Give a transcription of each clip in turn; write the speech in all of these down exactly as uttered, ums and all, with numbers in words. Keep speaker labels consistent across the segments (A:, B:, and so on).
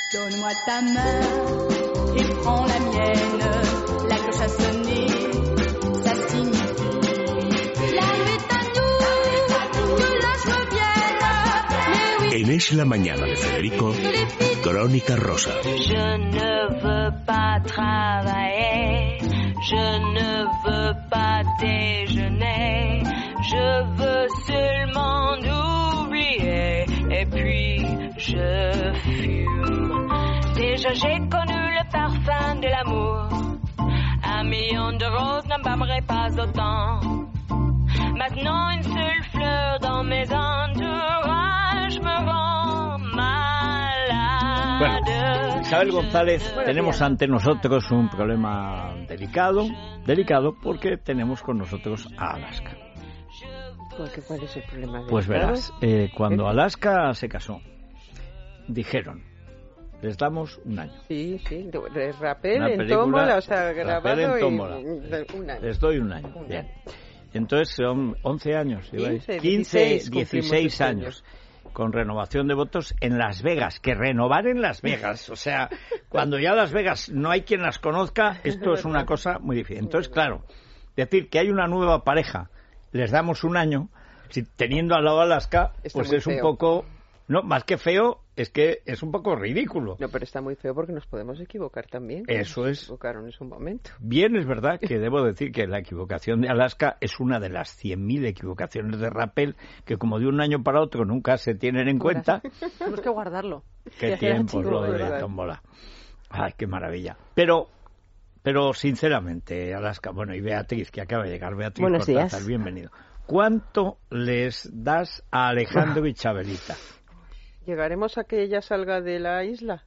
A: Donne-moi ta main et prends la mienne. La cloche a sonné, ça signifie la nuit est à nous, que la joie vienne. Mais oui.
B: En Es la Mañana de Federico, Crónica Rosa.
C: Je ne veux pas travailler, je ne veux pas déjeuner, je veux seulement oublier, et puis je fume. Déjà j'ai connu le parfum de l'amour, un million de roses n'embaumerait pas autant. Maintenant une seule fleur dans mes entourages me rend malade.
D: Bueno, Isabel González, tenemos ante nosotros un problema delicado, delicado porque tenemos con nosotros a Alaska.
E: ¿Qué, ¿Cuál es el problema?
D: Pues verás, eh, cuando Alaska se casó, dijeron, les damos un año.
E: Sí, sí, de Rapel
D: Una
E: en
D: película,
E: tómbola, o sea, grabado
D: Rapel en tómbola.
E: y un año.
D: Les doy un año.
E: Un
D: Bien.
E: año.
D: Entonces son once años,
E: quince,
D: quince,
E: dieciséis,
D: dieciséis años, con renovación de votos en Las Vegas, que renovar en Las Vegas, o sea, cuando ya Las Vegas no hay quien las conozca, esto es una cosa muy difícil. Entonces, claro, decir que hay una nueva pareja, les damos un año, si teniendo al lado Alaska,
E: Está
D: pues
E: muy
D: es un
E: feo.
D: poco, no, más que feo, es que es un poco ridículo.
E: No, pero está muy feo porque nos podemos equivocar también.
D: Eso es.
E: Se equivocaron en su momento.
D: Bien, es verdad que debo decir que la equivocación de Alaska es una de las cien mil equivocaciones de Rappel que como de un año para otro nunca se tienen en cuenta.
F: Tenemos que guardarlo.
D: Qué
F: Y hacer
D: tiempos
F: archivo,
D: lo de
F: ¿verdad?
D: tómbola. Ay, qué maravilla. Pero, pero sinceramente, Alaska, bueno, y Beatriz, que acaba de llegar, Beatriz
G: Buenos
D: Cortázar,
G: días.
D: bienvenido. ¿Cuánto les das a Alejandro y Chabelita?
E: ¿Llegaremos a que ella salga de la isla?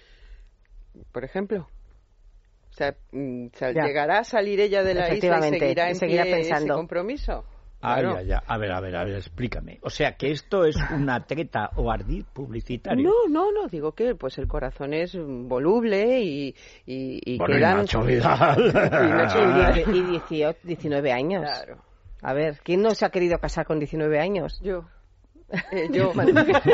E: Por ejemplo. O sea, mm, sal-
G: Ya.
E: ¿llegará a salir ella de la isla y
G: Efectivamente,
E: seguirá
G: y
E: en
G: seguirá
E: pie
G: pensando.
E: ese compromiso?
D: Ay,
E: Claro.
D: ay, ay. A ver, a ver, a ver, explícame. O sea, que esto es una treta o ardid publicitario.
E: No, no, no, digo que pues el corazón es mm, voluble y, y, y
D: Bueno, y
E: quedan...
D: Nacho Vidal.
E: Y Nacho
G: Y, die- y dieciocho, diecinueve años.
E: Claro.
G: A ver, ¿quién no se ha querido casar con diecinueve años?
E: Yo. Eh, yo.
F: Lo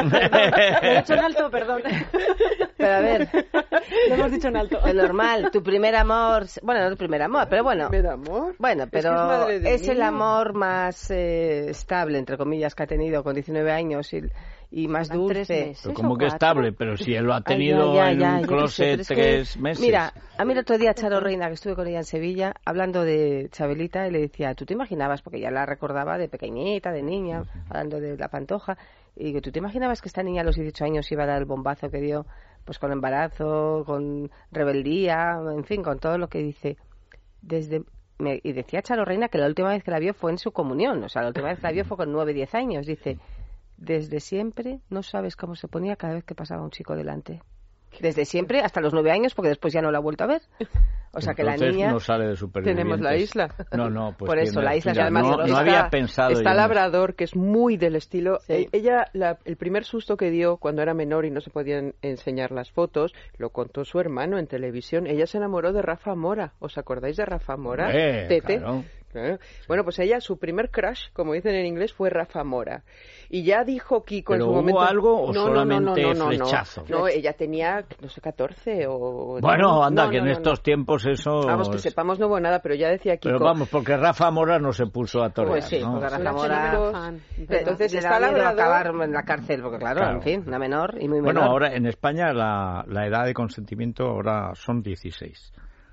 F: he dicho en alto, perdón.
G: Pero a ver,
F: Lo hemos dicho en alto.
G: es normal, tu primer amor, bueno, no tu primer amor, pero bueno,
E: ¿Me da amor?
G: bueno,
E: Es que
G: pero
E: es madre de
G: es el
E: niño.
G: amor más eh, estable, entre comillas, que ha tenido con diecinueve años y, y más
F: Van tres
G: dulce.
F: meses.
D: Pero
F: ¿Tres
D: como
F: o
D: que
F: cuatro?
D: estable, pero si él lo ha
G: Ay,
D: tenido
G: ya, ya,
D: en
G: ya,
D: un
G: yo qué sé,
D: closet
G: pero es que,
D: tres meses.
G: Mira, a mí el otro día Charo Reina, que estuve con ella en Sevilla, hablando de Chabelita, y le decía, ¿tú te imaginabas? Porque ya la recordaba de pequeñita, de niña, hablando de la Pantoja, y digo, ¿tú te imaginabas que esta niña a los dieciocho años iba a dar el bombazo que dio, pues con embarazo, con rebeldía, en fin, con todo lo que dice? Desde me- y decía Charo Reina que la última vez que la vio fue en su comunión, o sea, la última vez que la vio fue con nueve, diez años, dice, desde siempre no sabes cómo se ponía cada vez que pasaba un chico delante. Desde siempre, hasta los nueve años, porque después ya no la ha vuelto a ver. O sea, que la
D: Entonces
G: niña...
D: no sale de supervivientes.
E: Tenemos la isla.
D: No, no, pues
G: Por eso,
D: tiene-
G: la isla es
D: mira,
G: además
D: no,
G: grosa.
D: no
E: Está-
D: había pensado
E: Está
D: yo en
E: Labrador, que es muy del estilo.
G: Sí.
E: Eh, Ella, la- el primer susto que dio cuando era menor y no se podían enseñar las fotos, lo contó su hermano en televisión. Ella se enamoró de Rafa Mora. ¿Os acordáis de Rafa Mora?
D: Hombre,
E: Tete.
D: claro.
E: Claro. Bueno, pues ella, su primer crush, como dicen en inglés, fue Rafa Mora. Y ya dijo Kiko
D: ¿Pero
E: en su
D: hubo
E: momento...
D: algo o
E: no, no, no, no,
D: solamente
E: no, no,
D: flechazo?
E: No, no, ella tenía, no sé, catorce o...
D: Bueno,
E: no,
D: anda,
E: no,
D: que
E: no,
D: en
E: no,
D: estos
E: no.
D: tiempos eso...
E: Vamos, que
D: es-
E: sepamos no hubo nada, pero ya decía Kiko...
D: Pero vamos, porque Rafa Mora no se puso a torear,
G: Pues sí,
D: ¿no?
G: porque Rafa
E: Una
G: Mora...
E: chica
F: fan.
E: Entonces
G: le
E: está
G: da miedo
E: Labrador...
G: acabar en la cárcel, porque claro,
D: Claro.
G: en fin, una menor y muy menor.
D: Bueno, ahora en España la, la edad de consentimiento ahora son dieciséis.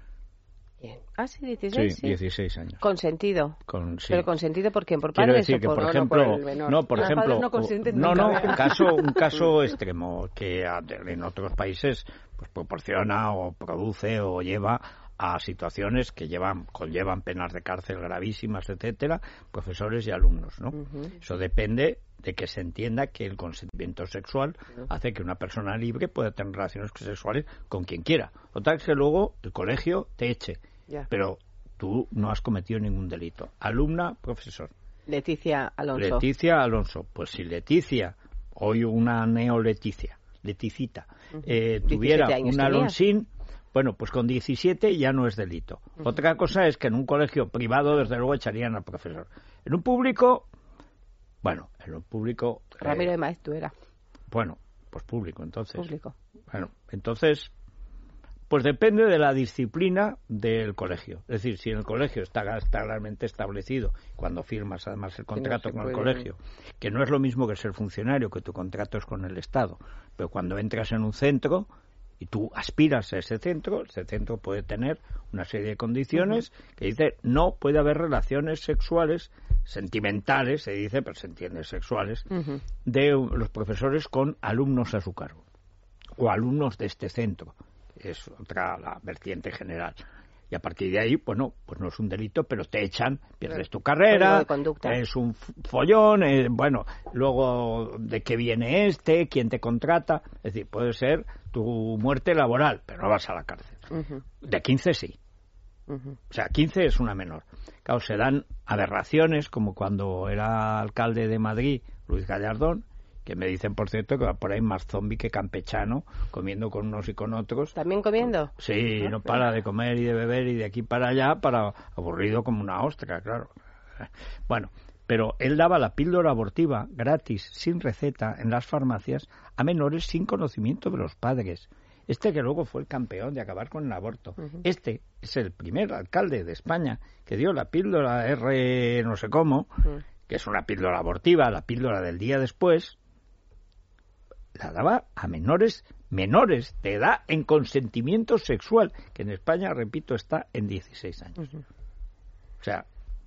G: Bien. Ah, sí,
D: Sí,
G: dieciséis, sí.
D: dieciséis años.
G: Consentido.
D: Con, sí.
G: ¿Pero consentido por quién? ¿Por
D: Quiero
G: padres
D: decir
G: o
D: que,
G: por...?
D: por
E: No, no,
D: ejemplo,
E: por el menor.
D: no, por
F: Los
D: ejemplo,
F: padres no consienten
D: no,
F: nunca.
D: no, un caso, un caso extremo que a- en otros países pues proporciona o produce o lleva a situaciones que llevan conllevan penas de cárcel gravísimas, etcétera, profesores y alumnos, ¿no? Eso depende de que se entienda que el consentimiento sexual hace que una persona libre pueda tener relaciones sexuales con quien quiera. Otra es que luego el colegio te eche,
E: Ya.
D: pero tú no has cometido ningún delito. Alumna, profesor.
G: Leticia Alonso.
D: Leticia Alonso. Pues si Leticia, hoy una neo-Leticia, Leticita, eh, tuviera
G: diecisiete años
D: un
G: tenía.
D: Alonsín, bueno, pues con diecisiete ya no es delito. Otra cosa es que en un colegio privado, desde luego, echarían al profesor. En un público, bueno, en un público... eh,
G: Ramiro de Maez, tú era.
D: bueno, Pues público, entonces.
G: Público.
D: Bueno, entonces, pues depende de la disciplina del colegio. Es decir, si en el colegio está, está claramente establecido, cuando firmas además el contrato
E: no
D: con el
E: puede...
D: colegio, que no es lo mismo que ser funcionario, que tu contrato es con el Estado, pero cuando entras en un centro y tú aspiras a ese centro, ese centro puede tener una serie de condiciones uh-huh. que dice no puede haber relaciones sexuales, sentimentales, se dice, pero se entiende sexuales, uh-huh. de los profesores con alumnos a su cargo o alumnos de este centro. Es otra la vertiente general. Y a partir de ahí, bueno, pues no es un delito, pero te echan, pierdes tu carrera, es un follón, eh, bueno, luego de qué viene este, quién te contrata, es decir, puede ser tu muerte laboral, pero no vas a la cárcel. Uh-huh. De quince sí. Uh-huh. O sea, quince es una menor. Claro, se dan aberraciones, como cuando era alcalde de Madrid, Luis Gallardón, que me dicen, por cierto, que va por ahí más zombi que campechano, comiendo con unos y con otros.
G: ¿También comiendo?
D: Sí, no para de comer y de beber y de aquí para allá, para aburrido como una ostra, claro. Bueno, pero él daba la píldora abortiva gratis, sin receta, en las farmacias, a menores sin conocimiento de los padres. Este que luego fue el campeón de acabar con el aborto. Uh-huh. Este es el primer alcalde de España que dio la píldora R no sé cómo, uh-huh. que es una píldora abortiva, la píldora del día después, la daba a menores menores de edad en consentimiento sexual, que en España, repito, está en dieciséis años. Uh-huh. O sea,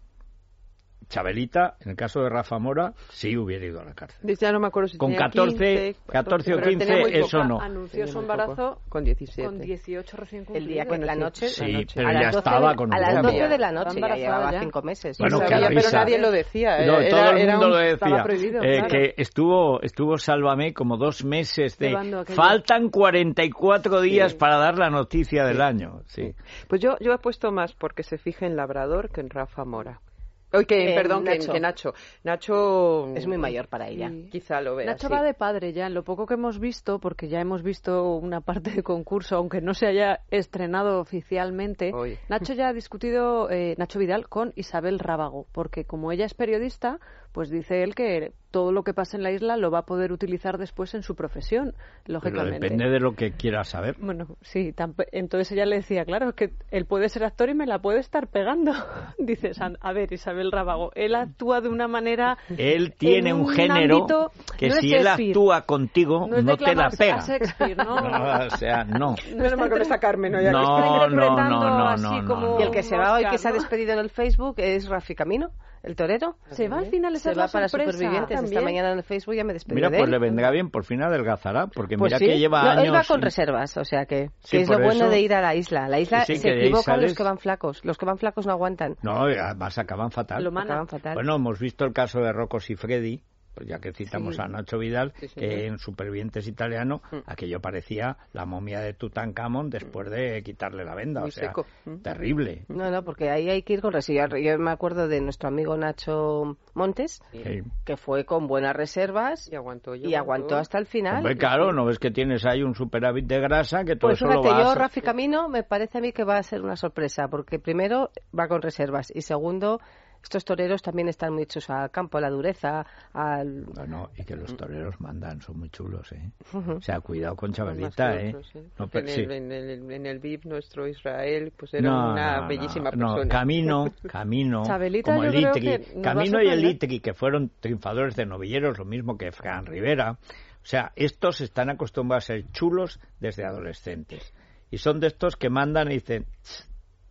D: Chabelita, en el caso de Rafa Mora, sí hubiera ido a la cárcel.
E: Ya no me acuerdo si
D: con
E: tenía
D: catorce, catorce o quince, eso no.
F: Anunció su embarazo
E: con diecisiete.
F: Con dieciocho recién cumplidos.
G: El día que en la noche.
D: Sí,
G: la noche.
D: pero ya estaba
G: de,
D: con un
G: A las doce
D: bombo.
G: de la noche, ya llevaba ya. cinco meses.
D: Bueno,
E: sí,
D: qué
E: sabía,
D: risa.
E: Pero nadie lo decía.
D: No,
E: era,
D: todo el
E: era
D: mundo
E: un,
D: lo decía.
F: Prohibido,
D: eh,
F: claro.
D: Que estuvo, estuvo Sálvame como dos meses de...
F: Llevando
D: Faltan cuarenta y cuatro días
E: sí.
D: para dar la noticia
E: sí.
D: del año. Sí.
E: Pues yo, yo he puesto más porque se fije en Labrador que en Rafa Mora. Oye, que,
G: eh,
E: perdón,
G: Nacho.
E: Que, que Nacho. Nacho...
G: Es muy mayor para ella.
F: Sí.
E: Quizá lo vea,
F: Nacho
E: sí.
F: va de padre ya, en lo poco que hemos visto, porque ya hemos visto una parte de concurso, aunque no se haya estrenado oficialmente.
E: Oye.
F: Nacho ya ha discutido, eh, Nacho Vidal, con Isabel Rábago, porque como ella es periodista, pues dice él que todo lo que pasa en la isla lo va a poder utilizar después en su profesión, lógicamente.
D: Pero depende de lo que quiera saber.
F: Bueno, sí, tamp- entonces ella le decía, claro, es que él puede ser actor y me la puede estar pegando. Dices, a ver, Isabel Rábago, él actúa de una manera...
D: Él tiene
F: un
D: un género
F: ámbito,
D: que
F: no
D: si
F: es
D: él
F: Shakespeare,
D: actúa contigo
F: no, es
D: no te la
F: declamarse
D: pega.
F: a Shakespeare, ¿no?
D: No, o sea, no.
E: No es mal que no está Carmen, ¿no? Ya
D: No,
E: que está
D: no,
F: interpretando
D: no, no,
F: así
D: no,
F: como
D: no.
G: Y el que se va hoy, que se ha
F: Oscar, ¿no?
G: despedido en el Facebook, es Rafi Camino, el torero.
F: Se va al final, esa
G: Se
F: es
G: va
F: la
G: para
F: sorpresa.
G: Supervivientes. Esta
F: También.
G: mañana en el Facebook ya me despedí
D: Mira,
G: de
D: pues
G: él.
D: le vendrá bien, por fin adelgazará, porque
G: Pues
D: mira
G: sí.
D: que lleva
G: No,
D: años...
G: él va con
D: sin-
G: reservas, o sea que,
D: Sí,
G: que es lo
D: por
G: bueno
D: eso-
G: de ir a la isla. La isla
D: Sí, sí,
G: se
D: que de ahí
G: equivocan los
D: sales-
G: que van flacos. Los que van flacos no aguantan.
D: No, y además acaban fatal.
F: Lo mana.
G: Acaban fatal.
D: Bueno, hemos visto el caso de Rocco Siffredi, pues ya que citamos
E: Sí.
D: a Nacho Vidal,
E: Sí, sí,
D: que
E: sí.
D: en Supervivientes Italiano
E: Mm.
D: aquello parecía la momia de Tutankamón después de quitarle la venda,
E: Muy
D: o sea,
E: seco. Mm.
D: terrible.
G: No, no, porque ahí hay que ir con reservas. Yo, yo me acuerdo de nuestro amigo Nacho Montes,
D: Sí.
G: que fue con buenas reservas
E: Y aguantó.
G: y aguantó hasta el final.
D: Hombre, claro, ¿no ves que tienes ahí un superávit de grasa que todo
G: Pues
D: eso lo
G: fíjate,
D: vas...
G: yo, Rafi Camino, me parece a mí que va a ser una sorpresa, porque primero va con reservas y segundo, estos toreros también están muy hechos al campo, a la dureza, al...
D: Bueno, y que los toreros mandan, son muy chulos, ¿eh?
G: Ujú.
D: O sea, cuidado con
E: Más
D: Chabelita,
E: que
D: ¿eh?
E: otros, ¿eh?
D: No,
E: En
D: pero sí.
E: el, en, el, en el V I P, nuestro Israel, pues era
D: No,
E: una
D: no,
E: bellísima
D: no,
E: persona.
D: No, Camino, Camino,
F: Chabelita,
D: como
F: yo
D: el
F: creo
D: Litri,
F: que nos va a
D: Camino y el
F: sorprender.
D: Litri, que fueron triunfadores de novilleros, lo mismo que Fran Rivera. O sea, estos están acostumbrados a ser chulos desde adolescentes. Y son de estos que mandan y dicen, "Tss,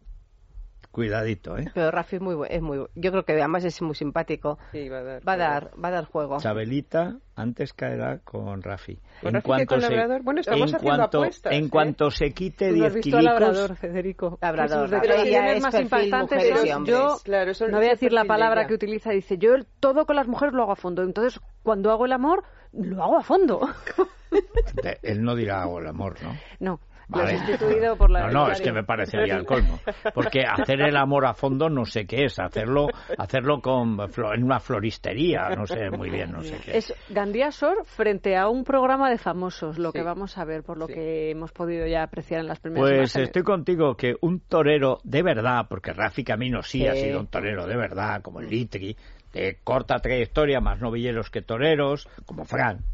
D: cuidadito, ¿eh?
G: Pero Rafi es muy, bu- es muy bu- yo creo que además es muy simpático.
E: Sí, va a dar.
G: Va a dar, va a dar juego.
D: Chabelita antes caerá con Rafi.
E: ¿Con Rafi que con Labrador? Bueno, estamos
D: en
E: haciendo
D: cuanto,
E: apuestas,
D: en
E: ¿eh?
D: cuanto se quite
F: Tú no has
D: diez
F: visto a Labrador,
D: kilicos...
F: Federico.
G: Labrador,
F: Sus
G: Labrador.
F: declaraciones
G: Ella es
F: más
G: perfil
F: impactantes
G: mujeres
F: son,
G: y hombres.
F: yo
E: Claro, eso-
F: no voy a
E: ese
F: decir la
E: perfil de
F: palabra
E: ella.
F: que utiliza, dice, yo el- todo con las mujeres lo hago a fondo, entonces cuando hago el amor, lo hago a fondo.
D: De- Él no dirá hago el amor, ¿no?
F: No,
D: Vale.
F: lo he sustituido por la...
D: No, no, es que me parecería el colmo. Porque hacer el amor a fondo no sé qué es. Hacerlo hacerlo con flo- en una floristería, no sé muy bien, no sé qué.
F: Es Gandía Sor frente a un programa de famosos, lo
E: Sí.
F: que vamos a ver, por lo
E: Sí.
F: que hemos podido ya apreciar en las primeras
D: Pues
F: imágenes.
D: estoy contigo que un torero de verdad, porque Rafi Camino sí,
G: Sí.
D: ha sido un torero de verdad, como el Litri, de corta trayectoria, más novilleros que toreros, como Fran.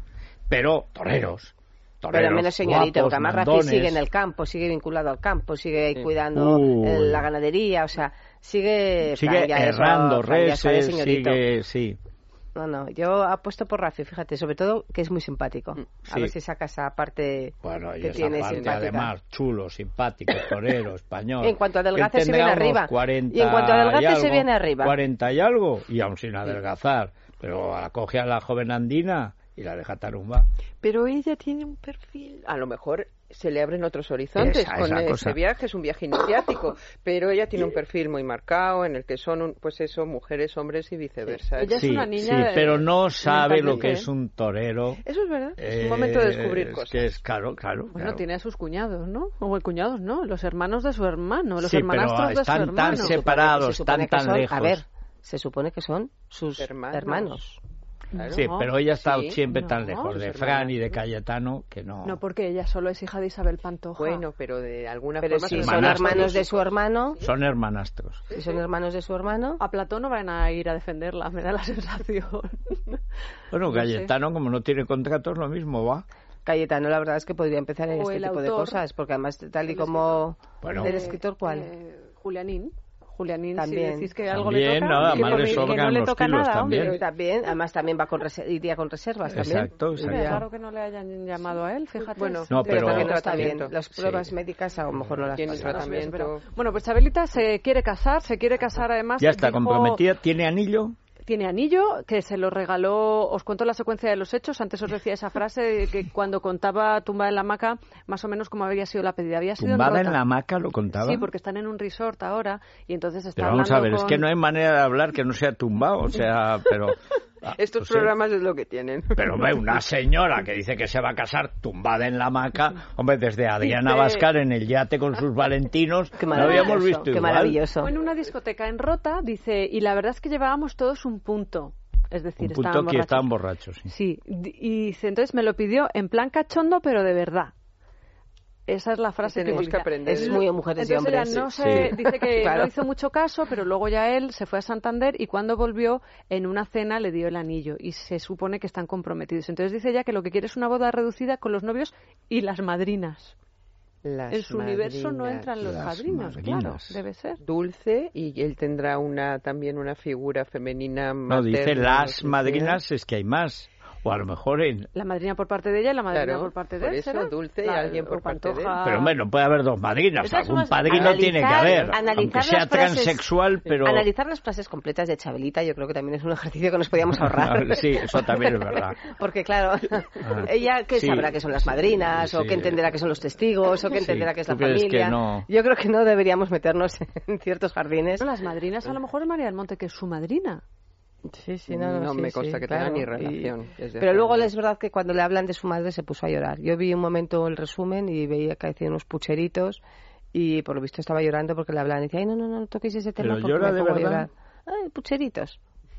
D: pero toreros. Toreros,
G: pero menos señorito,
D: guapos,
G: porque además Rafi
D: mandones.
G: sigue en el campo, sigue vinculado al campo, sigue
E: Sí.
G: cuidando
D: Uy.
G: eh, la ganadería, o sea, sigue...
D: Sigue
G: Fran, ya eso,
D: errando
G: Fran, ya sale
D: reses,
G: señorito.
D: sigue... Sí.
G: No, no, yo apuesto por Rafi, fíjate, sobre todo que es muy simpático. A
D: Sí.
G: ver si saca esa parte
D: Bueno, y
G: que
D: esa
G: tiene
D: parte,
G: simpática.
D: además, chulo, simpático, torero, español.
G: En cuanto adelgace,
D: que
G: se viene
D: tendrá unos
G: arriba.
D: cuarenta
G: Y en cuanto adelgace,
D: y algo,
G: se viene arriba.
D: cuarenta y algo, y aún sin adelgazar. Pero acoge a la joven andina y la deja tarumba.
E: Pero ella tiene un perfil, a lo mejor se le abren otros horizontes
D: Esa,
E: con
D: esa
E: ese
D: cosa.
E: viaje, es un viaje iniciático, pero ella tiene un perfil muy marcado en el que son, un- pues eso, mujeres, hombres y viceversa.
F: Ella es
D: Sí,
F: una niña
D: sí,
F: de-
D: pero no sabe lo
F: mentalmente,
D: que
F: ¿eh?
D: es un torero.
E: Eso es verdad, es
D: Eh,
E: un momento de descubrir
D: es
E: cosas.
D: que es claro, claro.
F: Bueno,
D: claro.
F: tiene a sus cuñados, ¿no? O cuñados, ¿no? Los hermanos de su hermano, los
D: Sí, pero
F: hermanastros de su
D: están
F: hermano.
D: tan separados,
G: Se supone
D: tan,
G: que
D: tan
G: son-
D: lejos.
G: A ver, se supone que son sus
E: Hermanos.
G: hermanos.
E: Claro.
D: Sí,
F: No,
D: pero ella está
E: sí,
D: siempre
F: no,
D: tan lejos
E: sus
D: de Fran
E: hermanas,
D: y de
E: ¿no?
D: Cayetano que no.
F: No, porque ella solo es hija de Isabel Pantoja.
E: Bueno, pero de alguna
G: Pero
E: forma
G: si
E: son
G: son
D: hermanastros.
G: hermanos de su hermano,
D: Son hermanastros.
G: si son hermanos de su hermano,
F: A Platón no van a ir a defenderla, me da la sensación.
D: Bueno,
F: No sé.
D: Cayetano, como no tiene contratos, lo mismo va.
G: Cayetano la verdad es que podría empezar en
F: O
G: este
F: el
G: tipo de
F: autor,
G: cosas, porque además tal y
F: el
G: como...
D: Bueno.
G: ¿El escritor cuál?
F: Eh, Julianín. Julianín,
G: También.
F: si decís que algo
D: También,
F: le toca,
D: nada,
F: que,
D: más
F: por
D: le
F: mí- que
D: sobran
F: no le
D: los
F: toca
D: kilos
F: nada, hombre.
D: también.
G: Pero también, además también va con rese- iría con reservas también.
D: Exacto,
F: Es
D: exacto.
F: raro que no le hayan llamado a él, fíjate.
E: Bueno,
D: No,
G: Pero,
D: pero-
G: también no está bien.
E: tratamiento.
G: Las pruebas
D: Sí.
G: médicas a lo mejor no las
E: Tiene
G: pasan.
E: tratamiento.
F: Bueno, pues Chabelita se quiere casar, se quiere casar además.
D: Ya está
F: dijo-
D: comprometida, tiene anillo.
F: Tiene anillo, que se lo regaló, os cuento la secuencia de los hechos, antes os decía esa frase de que cuando contaba tumbada en la hamaca, más o menos como había sido la pedida, había sido
D: Tumbada
F: en
D: en
F: Rota.
D: la hamaca, lo contaba.
F: Sí, porque están en un resort ahora y entonces está
D: Pero vamos a
F: hablando
D: ver, es
F: con-
D: que no hay manera de hablar que no sea tumbado, o sea, pero... ah,
E: Estos
D: no sé.
E: programas es lo que tienen.
D: Pero hombre, una señora que dice que se va a casar tumbada en la hamaca, hombre, desde Adriana
F: Dice-
D: Bascar en el yate con sus valentinos,
G: Qué
D: no
G: maravilloso,
D: habíamos visto
G: qué
D: igual.
G: maravilloso.
F: O en una discoteca en Rota, dice, y la verdad es que llevábamos todos un punto. Es decir,
D: Un punto
F: estaban
D: que
F: borrachos.
D: estaban borrachos. Sí.
F: Sí, d- y dice, entonces me lo pidió en plan cachondo, pero de verdad. Esa es la frase que
E: Tenemos que
F: utiliza.
E: aprender.
G: Es muy de mujeres y
F: Entonces
G: hombres.
F: ella no
D: sí.
F: se,
D: Sí.
F: dice que
G: Claro.
F: no hizo mucho caso, pero luego ya él se fue a Santander y cuando volvió en una cena le dio el anillo y se supone que están comprometidos. Entonces dice ella que lo que quiere es una boda reducida con los novios y las madrinas.
E: Las
F: en su universo no
E: madrinas.
F: entran los
D: Las
F: padrinos,
D: madrinas.
F: claro, debe ser.
E: Dulce, y él tendrá una también una figura femenina
D: No, dice
E: materna,
D: las
E: no sé qué.
D: madrinas, es que hay más. O a lo mejor en...
F: La madrina por parte de ella y la madrina
E: Claro,
F: por parte de
E: por
F: él.
E: eso,
F: ¿será?
E: Dulce y
F: La-
E: alguien por
F: o
E: parte de él.
F: Pantoja.
D: Pero hombre, no puede haber dos madrinas,
F: Esas son
D: algún
F: las-
D: padrino
G: Analizar-
D: tiene que haber,
G: analizar
D: aunque sea
G: las frases-
D: transexual, pero...
G: Analizar las frases completas de Chabelita yo creo que también es un ejercicio que nos podíamos ahorrar.
D: Sí, eso también es verdad.
G: Porque claro,
D: Ah.
G: ella qué
D: Sí.
G: sabrá que son las madrinas, o
D: Sí.
G: qué entenderá que son los testigos, o qué
D: Sí,
G: entenderá que es
D: ¿tú
G: la
D: crees que
G: familia.
D: no?
G: Yo creo que no deberíamos meternos en ciertos jardines.
F: No, las madrinas a lo mejor es María del Monte, que es su madrina.
G: Sí, sí,
E: No,
G: no, sí,
E: me
G: sí,
E: consta que
G: claro.
E: tenga ni
G: Y-
E: relación. desde
G: Pero luego
E: hace-
G: es verdad que cuando le hablan de su madre se puso a llorar. Yo vi un momento el resumen y veía que hacía unos pucheritos y por lo visto estaba llorando porque le hablaban y decía, ay, no, no, no, no toquéis ese tema
D: Pero
G: porque
D: llora
G: me
D: de
G: pongo a
D: verdad.
G: llorar. Ay, pucheritos.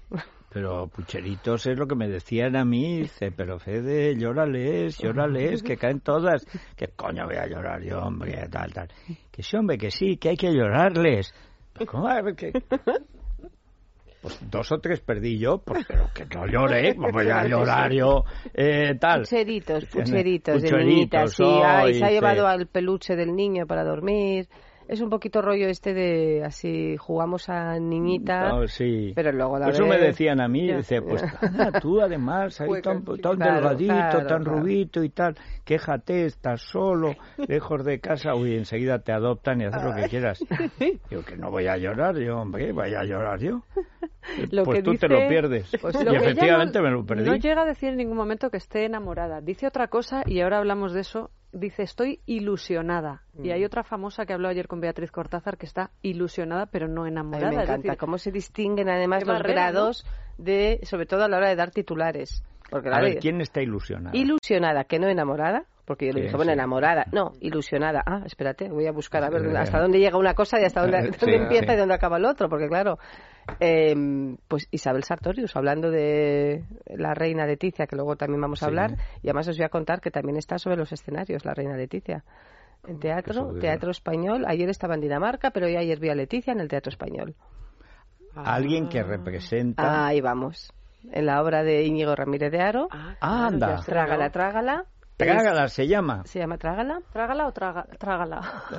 D: Pero pucheritos es lo que me decían a mí, dice, pero Fede, llórales, llórales, que caen todas. ¿Qué coño voy a llorar yo, hombre? Tal, tal. Que sí, hombre, que sí, que hay que llorarles. Pero ¿cómo va a ver que...? Pues dos o tres perdí yo, pues, pero que no lloré, ¿cómo voy a llorar yo? Eh, tal.
G: Pucheritos,
D: Tiene
G: pucheritos de
D: pucheritos,
G: niñitas. Sí,
D: oh,
G: ay, se ha
D: dice-
G: llevado al peluche del niño para dormir. Es un poquito rollo este de así, jugamos a niñita,
D: No, sí.
G: pero luego la
D: Eso me
G: vez-
D: decían a mí,
G: Ya.
D: dice, pues nada, tú además, ahí
E: Juega,
D: tan,
E: sí.
D: tan
G: Claro,
D: delgadito,
G: claro,
D: tan
G: claro.
D: rubito y tal, quéjate, estás solo, lejos de casa, uy, enseguida te adoptan y haces lo que quieras. Digo que no voy a llorar yo, hombre, voy a llorar yo.
F: Lo
D: pues
F: que
D: tú te
F: dice-
D: lo pierdes.
F: Pues
D: y
F: lo que ella
D: efectivamente
F: no-
D: me lo perdí.
F: No llega a decir en ningún momento que esté enamorada. Dice otra cosa y ahora hablamos de eso. Dice, estoy ilusionada. Y
G: Mm.
F: hay otra famosa que habló ayer con Beatriz Cortázar que está ilusionada pero no
G: A mí
F: enamorada.
G: me
F: Es
G: encanta
F: decir,
G: cómo se distinguen además
F: qué
G: los
F: barrera,
G: grados de, sobre todo a la hora de dar titulares. Porque
D: A
G: claro,
D: ver, ¿quién está ilusionado?
G: ilusionada, que no enamorada, porque yo le
D: Sí,
G: dije, bueno,
D: sí.
G: enamorada, no, ilusionada. Ah, espérate, voy a buscar a ver
D: Sí.
G: hasta dónde llega una cosa y hasta dónde,
D: Sí,
G: dónde empieza
D: sí.
G: y dónde acaba el otro, porque claro, eh, pues Isabel Sartorius, hablando de la reina Leticia, que luego también vamos a
D: Sí.
G: hablar, y además os voy a contar que también está sobre los escenarios la reina Leticia. En teatro,
D: Eso digo.
G: teatro español, ayer estaba en Dinamarca, pero yo ayer vi a Leticia en el teatro español.
D: Alguien que representa...
G: Ahí vamos. en la obra de Íñigo Ramírez de Haro.
E: Ah,
D: Ah,
E: claro,
D: anda.
E: ya se
G: Trágala,
E: vio.
G: trágala.
D: Trágala se llama.
G: ¿Se llama Trágala?
F: ¿Trágala o traga, trágala?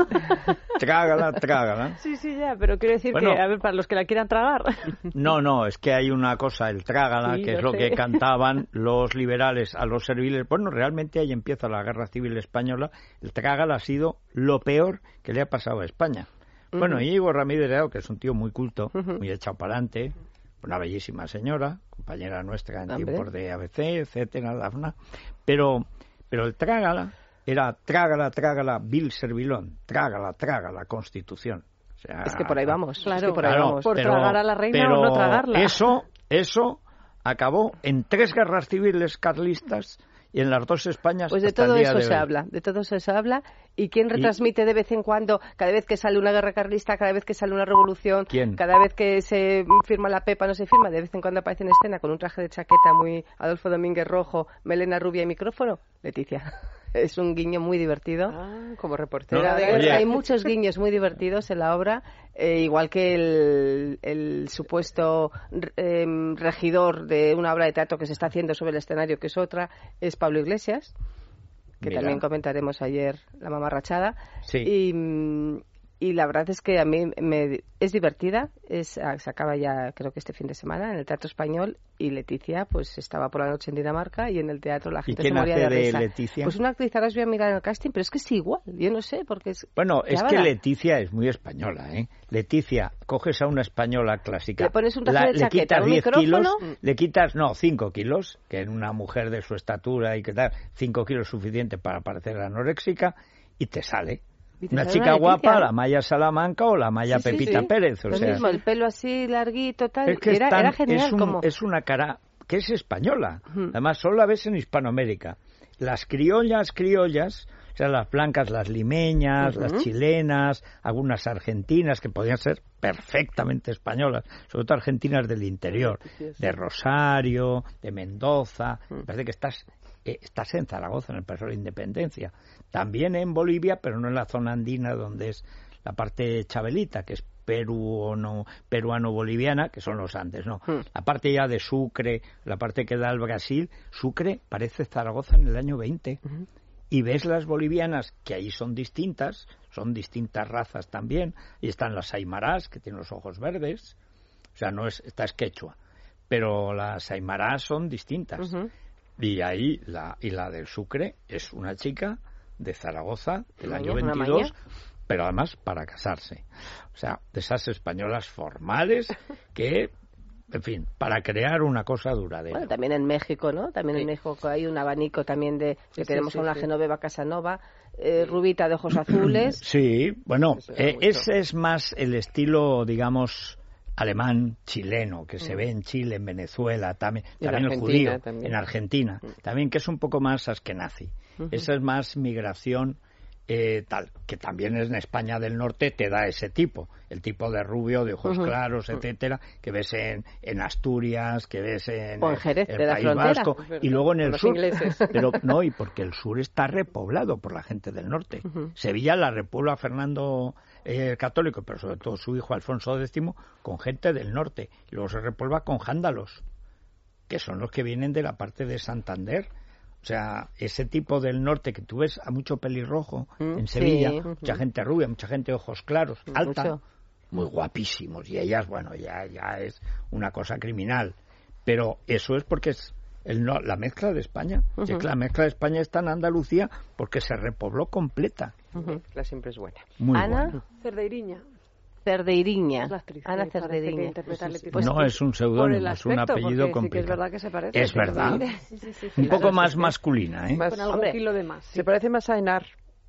D: Trágala, trágala.
F: Sí, sí, ya, pero quiero decir
D: Bueno.
F: que, a ver, para los que la quieran tragar.
D: No, no, es que hay una cosa, el trágala,
F: Sí,
D: que es
F: lo
D: lo
F: sé.
D: que cantaban los liberales a los serviles. Bueno, realmente ahí empieza la Guerra Civil Española. El trágala ha sido lo peor que le ha pasado a España. Bueno, Íñigo Ramírez de Haro, que es un tío muy culto, muy echado para adelante, una bellísima señora, compañera nuestra en
G: Hombre.
D: tiempos de A B C, etcétera, Dafna, pero, pero el trágala era trágala, trágala, vil servilón, trágala, trágala, Constitución. O sea,
G: Es que por ahí vamos. Es
F: Claro.
G: que por ahí
D: claro,
G: vamos.
F: Por tragar a la reina
D: pero
F: o no tragarla.
D: Eso, eso acabó en tres guerras civiles carlistas y en las dos Españas.
G: Pues de
D: hasta el
G: todo
D: día
G: eso
D: de
G: se
D: hoy.
G: habla, de todo eso se habla. ¿Y quién retransmite de vez en cuando, cada vez que sale una guerra carlista, cada vez que sale una revolución,
D: ¿Quién?
G: cada vez que se firma la Pepa, no se firma, de vez en cuando aparece en escena con un traje de chaqueta muy Adolfo Domínguez rojo, melena rubia y micrófono? Leticia. Es un guiño muy divertido.
E: Ah, como reportera
D: No,
E: de...
D: oye.
G: Hay muchos guiños muy divertidos en la obra, eh, igual que el, el supuesto eh, regidor de una obra de teatro que se está haciendo sobre el escenario, que es otra, es Pablo Iglesias, que
D: Mira.
G: también comentaremos ayer, la mamarrachada.
D: Sí.
G: Y, mm, y la verdad es que a mí me, es divertida, es, ah, se acaba ya creo que este fin de semana en el Teatro Español, y Leticia pues estaba por la noche en Dinamarca y en el teatro la gente se
D: quién
G: moría
D: hace
G: de
D: de
G: risa.
D: Leticia?
G: Pues una actriz, ahora os voy a mirar en el casting, pero es que es igual, yo no sé, porque es...
D: Bueno, es
G: Ya
D: que
G: verá.
D: Leticia es muy española, ¿eh? Leticia, coges a una española clásica,
G: Le pones un traje
D: la-
G: de
D: le
G: chaqueta,
D: quitas
G: un
D: diez
G: micrófono.
D: kilos, le quitas, no, cinco kilos, que en una mujer de su estatura y que tal, cinco kilos suficiente para parecer anoréxica, y te sale.
G: Y te
D: Una
G: sale
D: chica
G: una Leticia.
D: guapa, la Maya Salamanca o la Maya
G: Sí, sí,
D: Pepita
G: sí.
D: Pérez, o
G: Lo
D: sea...
G: mismo, el pelo así larguito, tal,
D: Es que
G: era,
D: están-
G: era genial
D: es, un-
G: como...
D: es una cara que es española.
G: Ujú.
D: Además, solo la ves en Hispanoamérica. Las criollas, criollas, o sea, las blancas, las limeñas,
G: Ujú.
D: las chilenas, algunas argentinas que podían ser perfectamente españolas, sobre todo argentinas del interior, de Rosario, de Mendoza. Me parece que estás, eh, estás en Zaragoza, en el Paso de la Independencia. También en Bolivia, pero no en la zona andina, donde es la parte chabelita, que es peruano, peruano-boliviana, que son los Andes, ¿no?
G: Hmm.
D: La parte ya de Sucre, la parte que da al Brasil, Sucre parece Zaragoza en el año veinte. Y ves las bolivianas, que ahí son distintas, son distintas razas también, y están las aymarás, que tienen los ojos verdes, o sea, no es, esta es quechua, pero las aymarás son distintas.
G: Ujú.
D: Y ahí, la, y la del Sucre es una chica de Zaragoza, del
G: Maña,
D: año
G: una
D: veintidós,
G: maña.
D: pero además para casarse. O sea, de esas españolas formales que, en fin, para crear una cosa duradera.
G: Bueno, también en México, ¿no? También
D: Sí.
G: en México hay un abanico también de... que
E: Sí,
G: tenemos
E: sí,
G: a una
E: sí.
G: Genoveva Casanova, eh, rubita de ojos azules.
D: Sí, bueno,
E: Eso era
D: eh,
E: mucho.
D: ese es más el estilo, digamos, alemán, chileno, que se ve en Chile, en Venezuela, también,
E: Y en
D: también el
E: Argentina,
D: judío,
E: también.
D: en Argentina, también que es un poco más askenazi. Esa es más migración eh, tal, que también en España del Norte te da ese tipo, el tipo de rubio, de ojos
G: Ujú.
D: claros, etcétera, que ves en, en Asturias, que ves en
G: O en
D: el-
G: Jerez,
D: el
G: de la
D: País
G: frontera.
D: Vasco,
E: Es verdad,
D: y luego en el
E: los
D: sur.
E: ingleses.
D: Pero no, y porque el sur está repoblado por la gente del norte.
G: Ujú.
D: Sevilla la repuebla Fernando eh, el Católico, pero sobre todo su hijo Alfonso décimo, con gente del norte. Y luego se repuebla con jándalos, que son los que vienen de la parte de Santander. O sea, ese tipo del norte que tú ves a mucho pelirrojo
G: Mm,
D: en Sevilla,
G: sí.
D: mucha gente rubia, mucha gente de ojos claros, alta,
G: Mucho.
D: muy guapísimos. Y ellas, bueno, ya, ya es una cosa criminal. Pero eso es porque es el no- la mezcla de España. Y es que la mezcla de España está en Andalucía porque se repobló completa.
E: La siempre es buena.
D: Muy
G: Ana
D: buena.
F: Cerdeiriña.
G: Cerdeiriña.
F: Es la actriz
G: Ana
F: que parece que
G: Cerdeiriña.
F: interpreta a Leticia.
G: Pues
D: no
G: sí.
D: es un
F: Por el
D: seudónimo, es un
F: aspecto,
D: apellido
F: porque sí que es
D: complicado.
F: verdad que se parece.
D: Es verdad.
F: Sí, sí, sí,
D: Un
F: sí,
D: poco
F: claro,
D: más
F: sí, sí.
D: masculina, ¿eh?
E: Más-
F: Con algún
G: Hombre,
F: kilo de más.
E: Se parece más a Enar.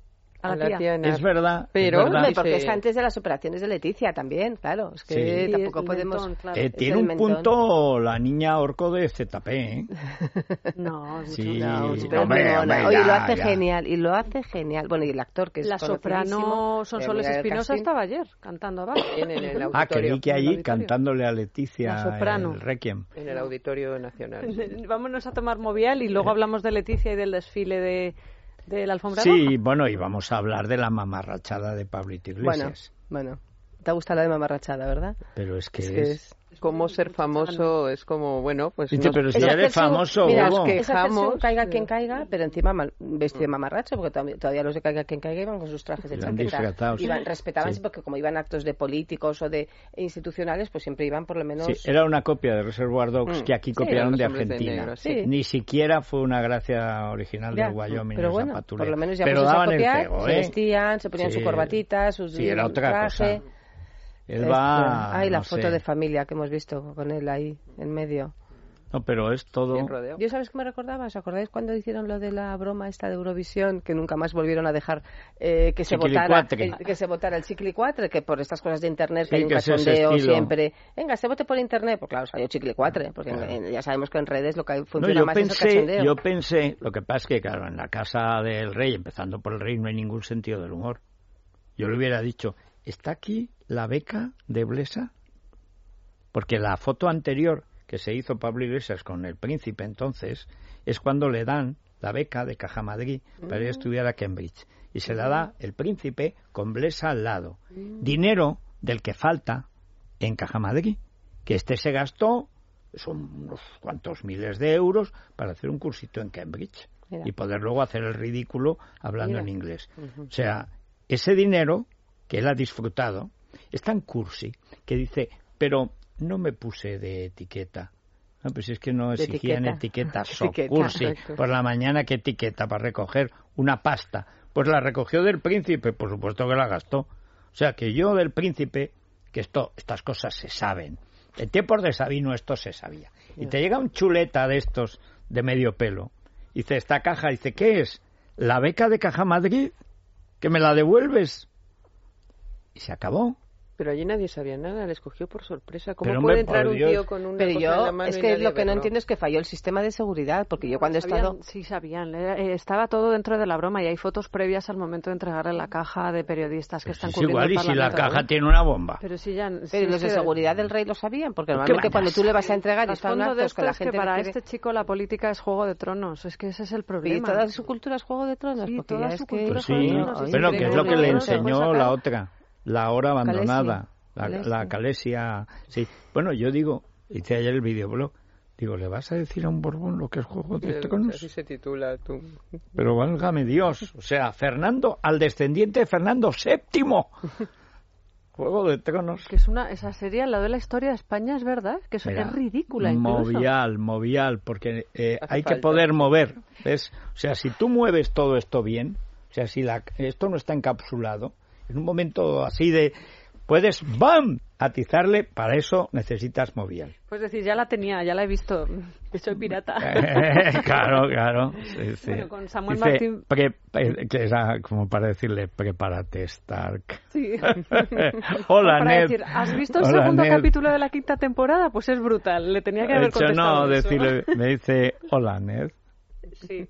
F: A la tía.
E: Enar.
D: Es verdad,
E: Pero-
D: es verdad.
G: Hombre, porque
E: Sí.
G: es antes de las operaciones de Leticia también, claro. Es que
D: Sí.
F: Sí,
G: tampoco
F: el
G: podemos...
F: mentón, claro.
D: Eh,
G: Es
D: tiene
G: el
D: un
G: mentón.
D: punto la niña orco de Z P, ¿eh?
F: No, es
D: Sí,
F: mucho-
G: No,
D: Sí,
G: pero es
D: hombre,
G: muy mona.
D: hombre,
G: Oye,
D: ya,
G: lo hace
D: ya.
G: genial, y lo hace genial. Bueno, y el actor que es
F: La
G: conocidísimo.
F: soprano
G: Voy
F: Sonsoles
G: a mirar el
F: Espinosa
G: casting.
F: estaba ayer cantando abajo.
E: En, en el
D: Ah, que
E: auditorio.
D: vi que
F: en el
D: allí
F: auditorio.
D: cantándole a Leticia
F: La soprano.
D: el Requiem.
E: En el Auditorio Nacional.
F: Vámonos a tomar Movial y luego hablamos de Leticia y del desfile de, de la alfombra roja.
D: Sí, bueno, y vamos a hablar de la mamarrachada de Pablito
G: Bueno,
D: Iglesias.
G: bueno. Te ha gustado la de mamarrachada, ¿verdad?
D: Pero es que
G: Es
D: es,
G: que
D: es,
G: es-
E: Cómo ser famoso es como, bueno, pues...
D: Dice,
E: nos-
D: pero si
G: Es
D: eres
G: hacerse un-
D: famoso,
G: mira,
D: Hugo.
E: es que-
G: Es hacerse un
E: quejamos,
G: caiga
E: eh.
G: quien caiga, pero encima mal, vestido de mamarracho, porque todavía, todavía los de caiga quien caiga iban con sus trajes de
D: Iban
G: chaqueta.
D: disfrazados.
G: Iban, respetaban,
D: Sí.
G: porque como iban actos de políticos o de institucionales, pues siempre iban por lo menos...
D: Sí, era una copia de Reservoir Dogs
E: Mm.
D: que aquí
G: Sí,
D: copiaron
E: los
D: de
E: hombres de
D: Argentina.
E: negro,
G: sí.
D: Ni siquiera fue una gracia original
G: Ya,
D: del Wyoming.
G: pero
D: esa
G: bueno,
D: patulea.
G: por lo menos ya
D: pero
G: pues eso
D: daban el
G: copiar,
D: cego,
G: se
D: ¿eh?
G: vestían, se ponían
D: Sí.
G: su corbatita, sus
D: Sí, era otra
G: traje.
D: cosa. Él
G: Esto.
D: va...
G: Ay, la
D: no
G: foto
D: sé.
G: de familia que hemos visto con él ahí, en medio.
D: No, pero es todo...
E: bien rodeado.
G: ¿Yo sabes qué me recordaba? ¿Os acordáis cuando hicieron lo de la broma esta de Eurovisión? Que nunca más volvieron a dejar eh, que se votara
D: Chiquilicuatre.
G: el, que se votara el chiquilicuatre, que por estas cosas de internet
D: Sí,
G: que hay un
D: que es ese
G: cachondeo
D: estilo.
G: siempre. Venga, se vote por internet. Pues claro, salió chiquilicuatre, porque
D: Claro.
G: en- en- ya sabemos que en redes lo que
D: No,
G: funciona
D: yo
G: más es el
D: pensé,
G: cachondeo.
D: yo pensé, lo que pasa es que, claro, en la casa del rey, empezando por el rey, no hay ningún sentido del humor. Yo le hubiera dicho, ¿está aquí la beca de Blesa? Porque la foto anterior que se hizo Pablo Iglesias con el príncipe entonces es cuando le dan la beca de Caja Madrid para ir a estudiar a Cambridge. Y se la da el príncipe con Blesa al lado. Dinero del que falta en Caja Madrid, que este se gastó, son unos cuantos miles de euros para hacer un cursito en Cambridge.
G: Mira.
D: Y poder luego hacer el ridículo hablando
G: Mira.
D: en inglés. O sea, ese dinero que él ha disfrutado es tan cursi que dice, pero no me puse de etiqueta. No, pues es que no
G: De
D: exigían
G: etiqueta.
D: etiqueta, so
G: Etiqueta,
D: cursi.
E: exacto.
D: Por la mañana, ¿qué etiqueta para recoger una pasta? Pues la recogió del príncipe, por supuesto que la gastó. O sea, que yo del príncipe, que esto, estas cosas se saben. En tiempos de Sabino esto se sabía. Y te llega un chuleta de estos de medio pelo. Dice, esta caja, dice, ¿qué es? La beca de Caja Madrid, que me la devuelves. Y se acabó.
E: Pero allí nadie sabía nada, les cogió por sorpresa. ¿Cómo
D: Pero,
E: puede
D: hombre,
E: entrar
D: por
E: un
D: Dios.
E: tío con una
G: Pero
E: cosa en la
G: yo,
E: mano
G: es
E: y
G: que
E: nadie
G: lo que no
E: verlo?
G: entiendo es que falló el sistema de seguridad, porque yo cuando he
F: Sabían-
G: estado...
F: Sí, sabían. Eh, Estaba todo dentro de la broma y hay fotos previas al momento de entregarle la caja de periodistas que
D: Pues
F: están
D: es
F: cubriendo
D: igual,
F: el
D: y si la
F: Parlamento.
D: caja tiene una bomba.
F: Pero si ya... sí,
G: Pero los de
F: sí,
G: seguridad del rey lo sabían, porque
D: ¿Qué
G: normalmente
D: van a
G: cuando tú le vas a entregar y están
F: trasfondo de
G: actos
F: esto
G: que la
F: es que
G: gente
F: para
G: quiere-
F: este chico la política es Juego de Tronos. Es que ese es el
G: Y
F: problema.
G: toda su cultura es Juego de Tronos,
F: Sí,
G: porque
F: toda
G: ya
F: su
G: es que...
F: cultura
D: Pues
F: es Juego
D: sí,
F: de Tronos,
D: bueno,
F: sí,
D: que es
F: sí,
D: lo
F: sí,
D: que
F: sí,
D: le
F: sí,
D: enseñó
F: sacar.
D: la otra, la hora abandonada, la,
G: Calesia.
D: la Calesia. Sí. Bueno, yo digo, hice ayer el videoblog, digo, ¿le vas a decir a un Borbón lo que es Juego de
E: Así
D: Tronos?
E: se titula tú.
D: Pero válgame Dios, o sea, Fernando, al descendiente de Fernando séptimo. Juego de Tronos.
F: Que es una, esa serie al lado de la historia de España, es verdad, que es,
D: Mira,
F: es ridícula incluso.
D: Movial, movial, porque eh,
E: Hace
D: hay que
E: falta.
D: poder mover, ¿ves? O sea, si tú mueves todo esto bien, o sea, si la, esto no está encapsulado, en un momento así de, puedes, ¡bam!, atizarle, para eso necesitas movial.
F: Pues decir, ya la tenía, ya la he visto, que soy pirata.
D: claro, claro. Sí, sí.
F: Bueno, con Samuel
D: Dice,
F: Martín-
D: pre- eh, que era como para decirle, prepárate, Stark.
F: Sí.
D: Hola,
F: Para
D: Ned.
F: decir, ¿has visto el
D: Hola,
F: segundo
D: Ned.
F: capítulo de la quinta temporada? Pues es brutal, le tenía que
D: De
F: haber
D: hecho,
F: contestado
D: no,
F: eso.
D: decirle, me dice, hola, Ned.
F: Sí.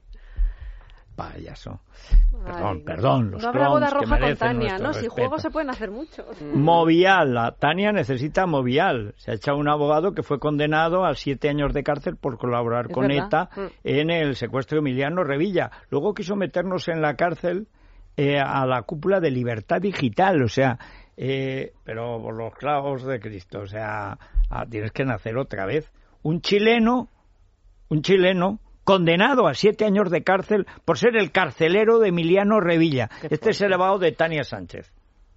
D: Payaso.
F: Ay,
D: Perdón,
F: no.
D: perdón, los
F: No habrá boda
D: clowns que
F: roja con
D: merecen
F: Tania,
D: nuestro
F: ¿no? Si
D: respeto.
F: juegos se pueden hacer muchos.
D: Movial, la Tania necesita Movial. Se ha echado un abogado que fue condenado a siete años de cárcel por colaborar
F: Es
D: con
F: verdad.
D: ETA en el secuestro de Emiliano Revilla. Luego quiso meternos en la cárcel eh, a la cúpula de Libertad Digital, o sea, eh, pero por los clavos de Cristo, o sea, ah, tienes que nacer otra vez. Un chileno, un chileno condenado a siete años de cárcel por ser el carcelero de Emiliano Revilla. Este es el abogado de Tania Sánchez.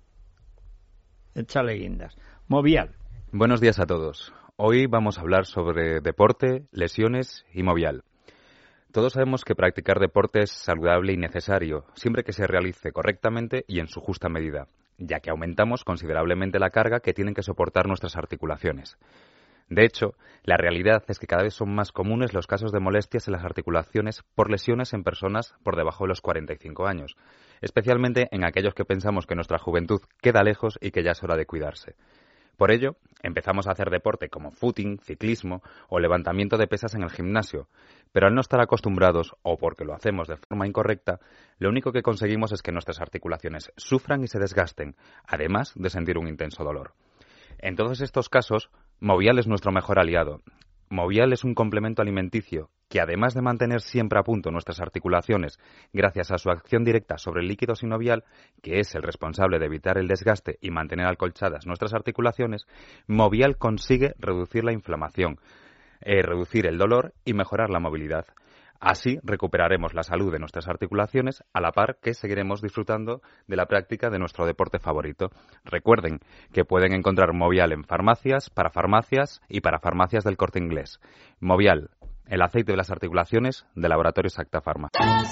D: Échale guindas. Movial.
H: Buenos días a todos. Hoy vamos a hablar sobre deporte, lesiones y movial. Todos sabemos que practicar deporte es saludable y necesario, siempre que se realice correctamente y en su justa medida, ya que aumentamos considerablemente la carga que tienen que soportar nuestras articulaciones. De hecho, la realidad es que cada vez son más comunes los casos de molestias en las articulaciones por lesiones en personas por debajo de los cuarenta y cinco años, especialmente en aquellos que pensamos que nuestra juventud queda lejos y que ya es hora de cuidarse. Por ello, empezamos a hacer deporte como footing, ciclismo o levantamiento de pesas en el gimnasio, pero al no estar acostumbrados o porque lo hacemos de forma incorrecta, lo único que conseguimos es que nuestras articulaciones sufran y se desgasten, además de sentir un intenso dolor. En todos estos casos, Movial es nuestro mejor aliado. Movial es un complemento alimenticio que además de mantener siempre a punto nuestras articulaciones gracias a su acción directa sobre el líquido sinovial, que es el responsable de evitar el desgaste y mantener acolchadas nuestras articulaciones, Movial consigue reducir la inflamación, eh, reducir el dolor y mejorar la movilidad. Así recuperaremos la salud de nuestras articulaciones a la par que seguiremos disfrutando de la práctica de nuestro deporte favorito. Recuerden que pueden encontrar Movial en farmacias, para farmacias y para farmacias del Corte Inglés. Movial, el aceite de las articulaciones de Laboratorios Acta Pharma.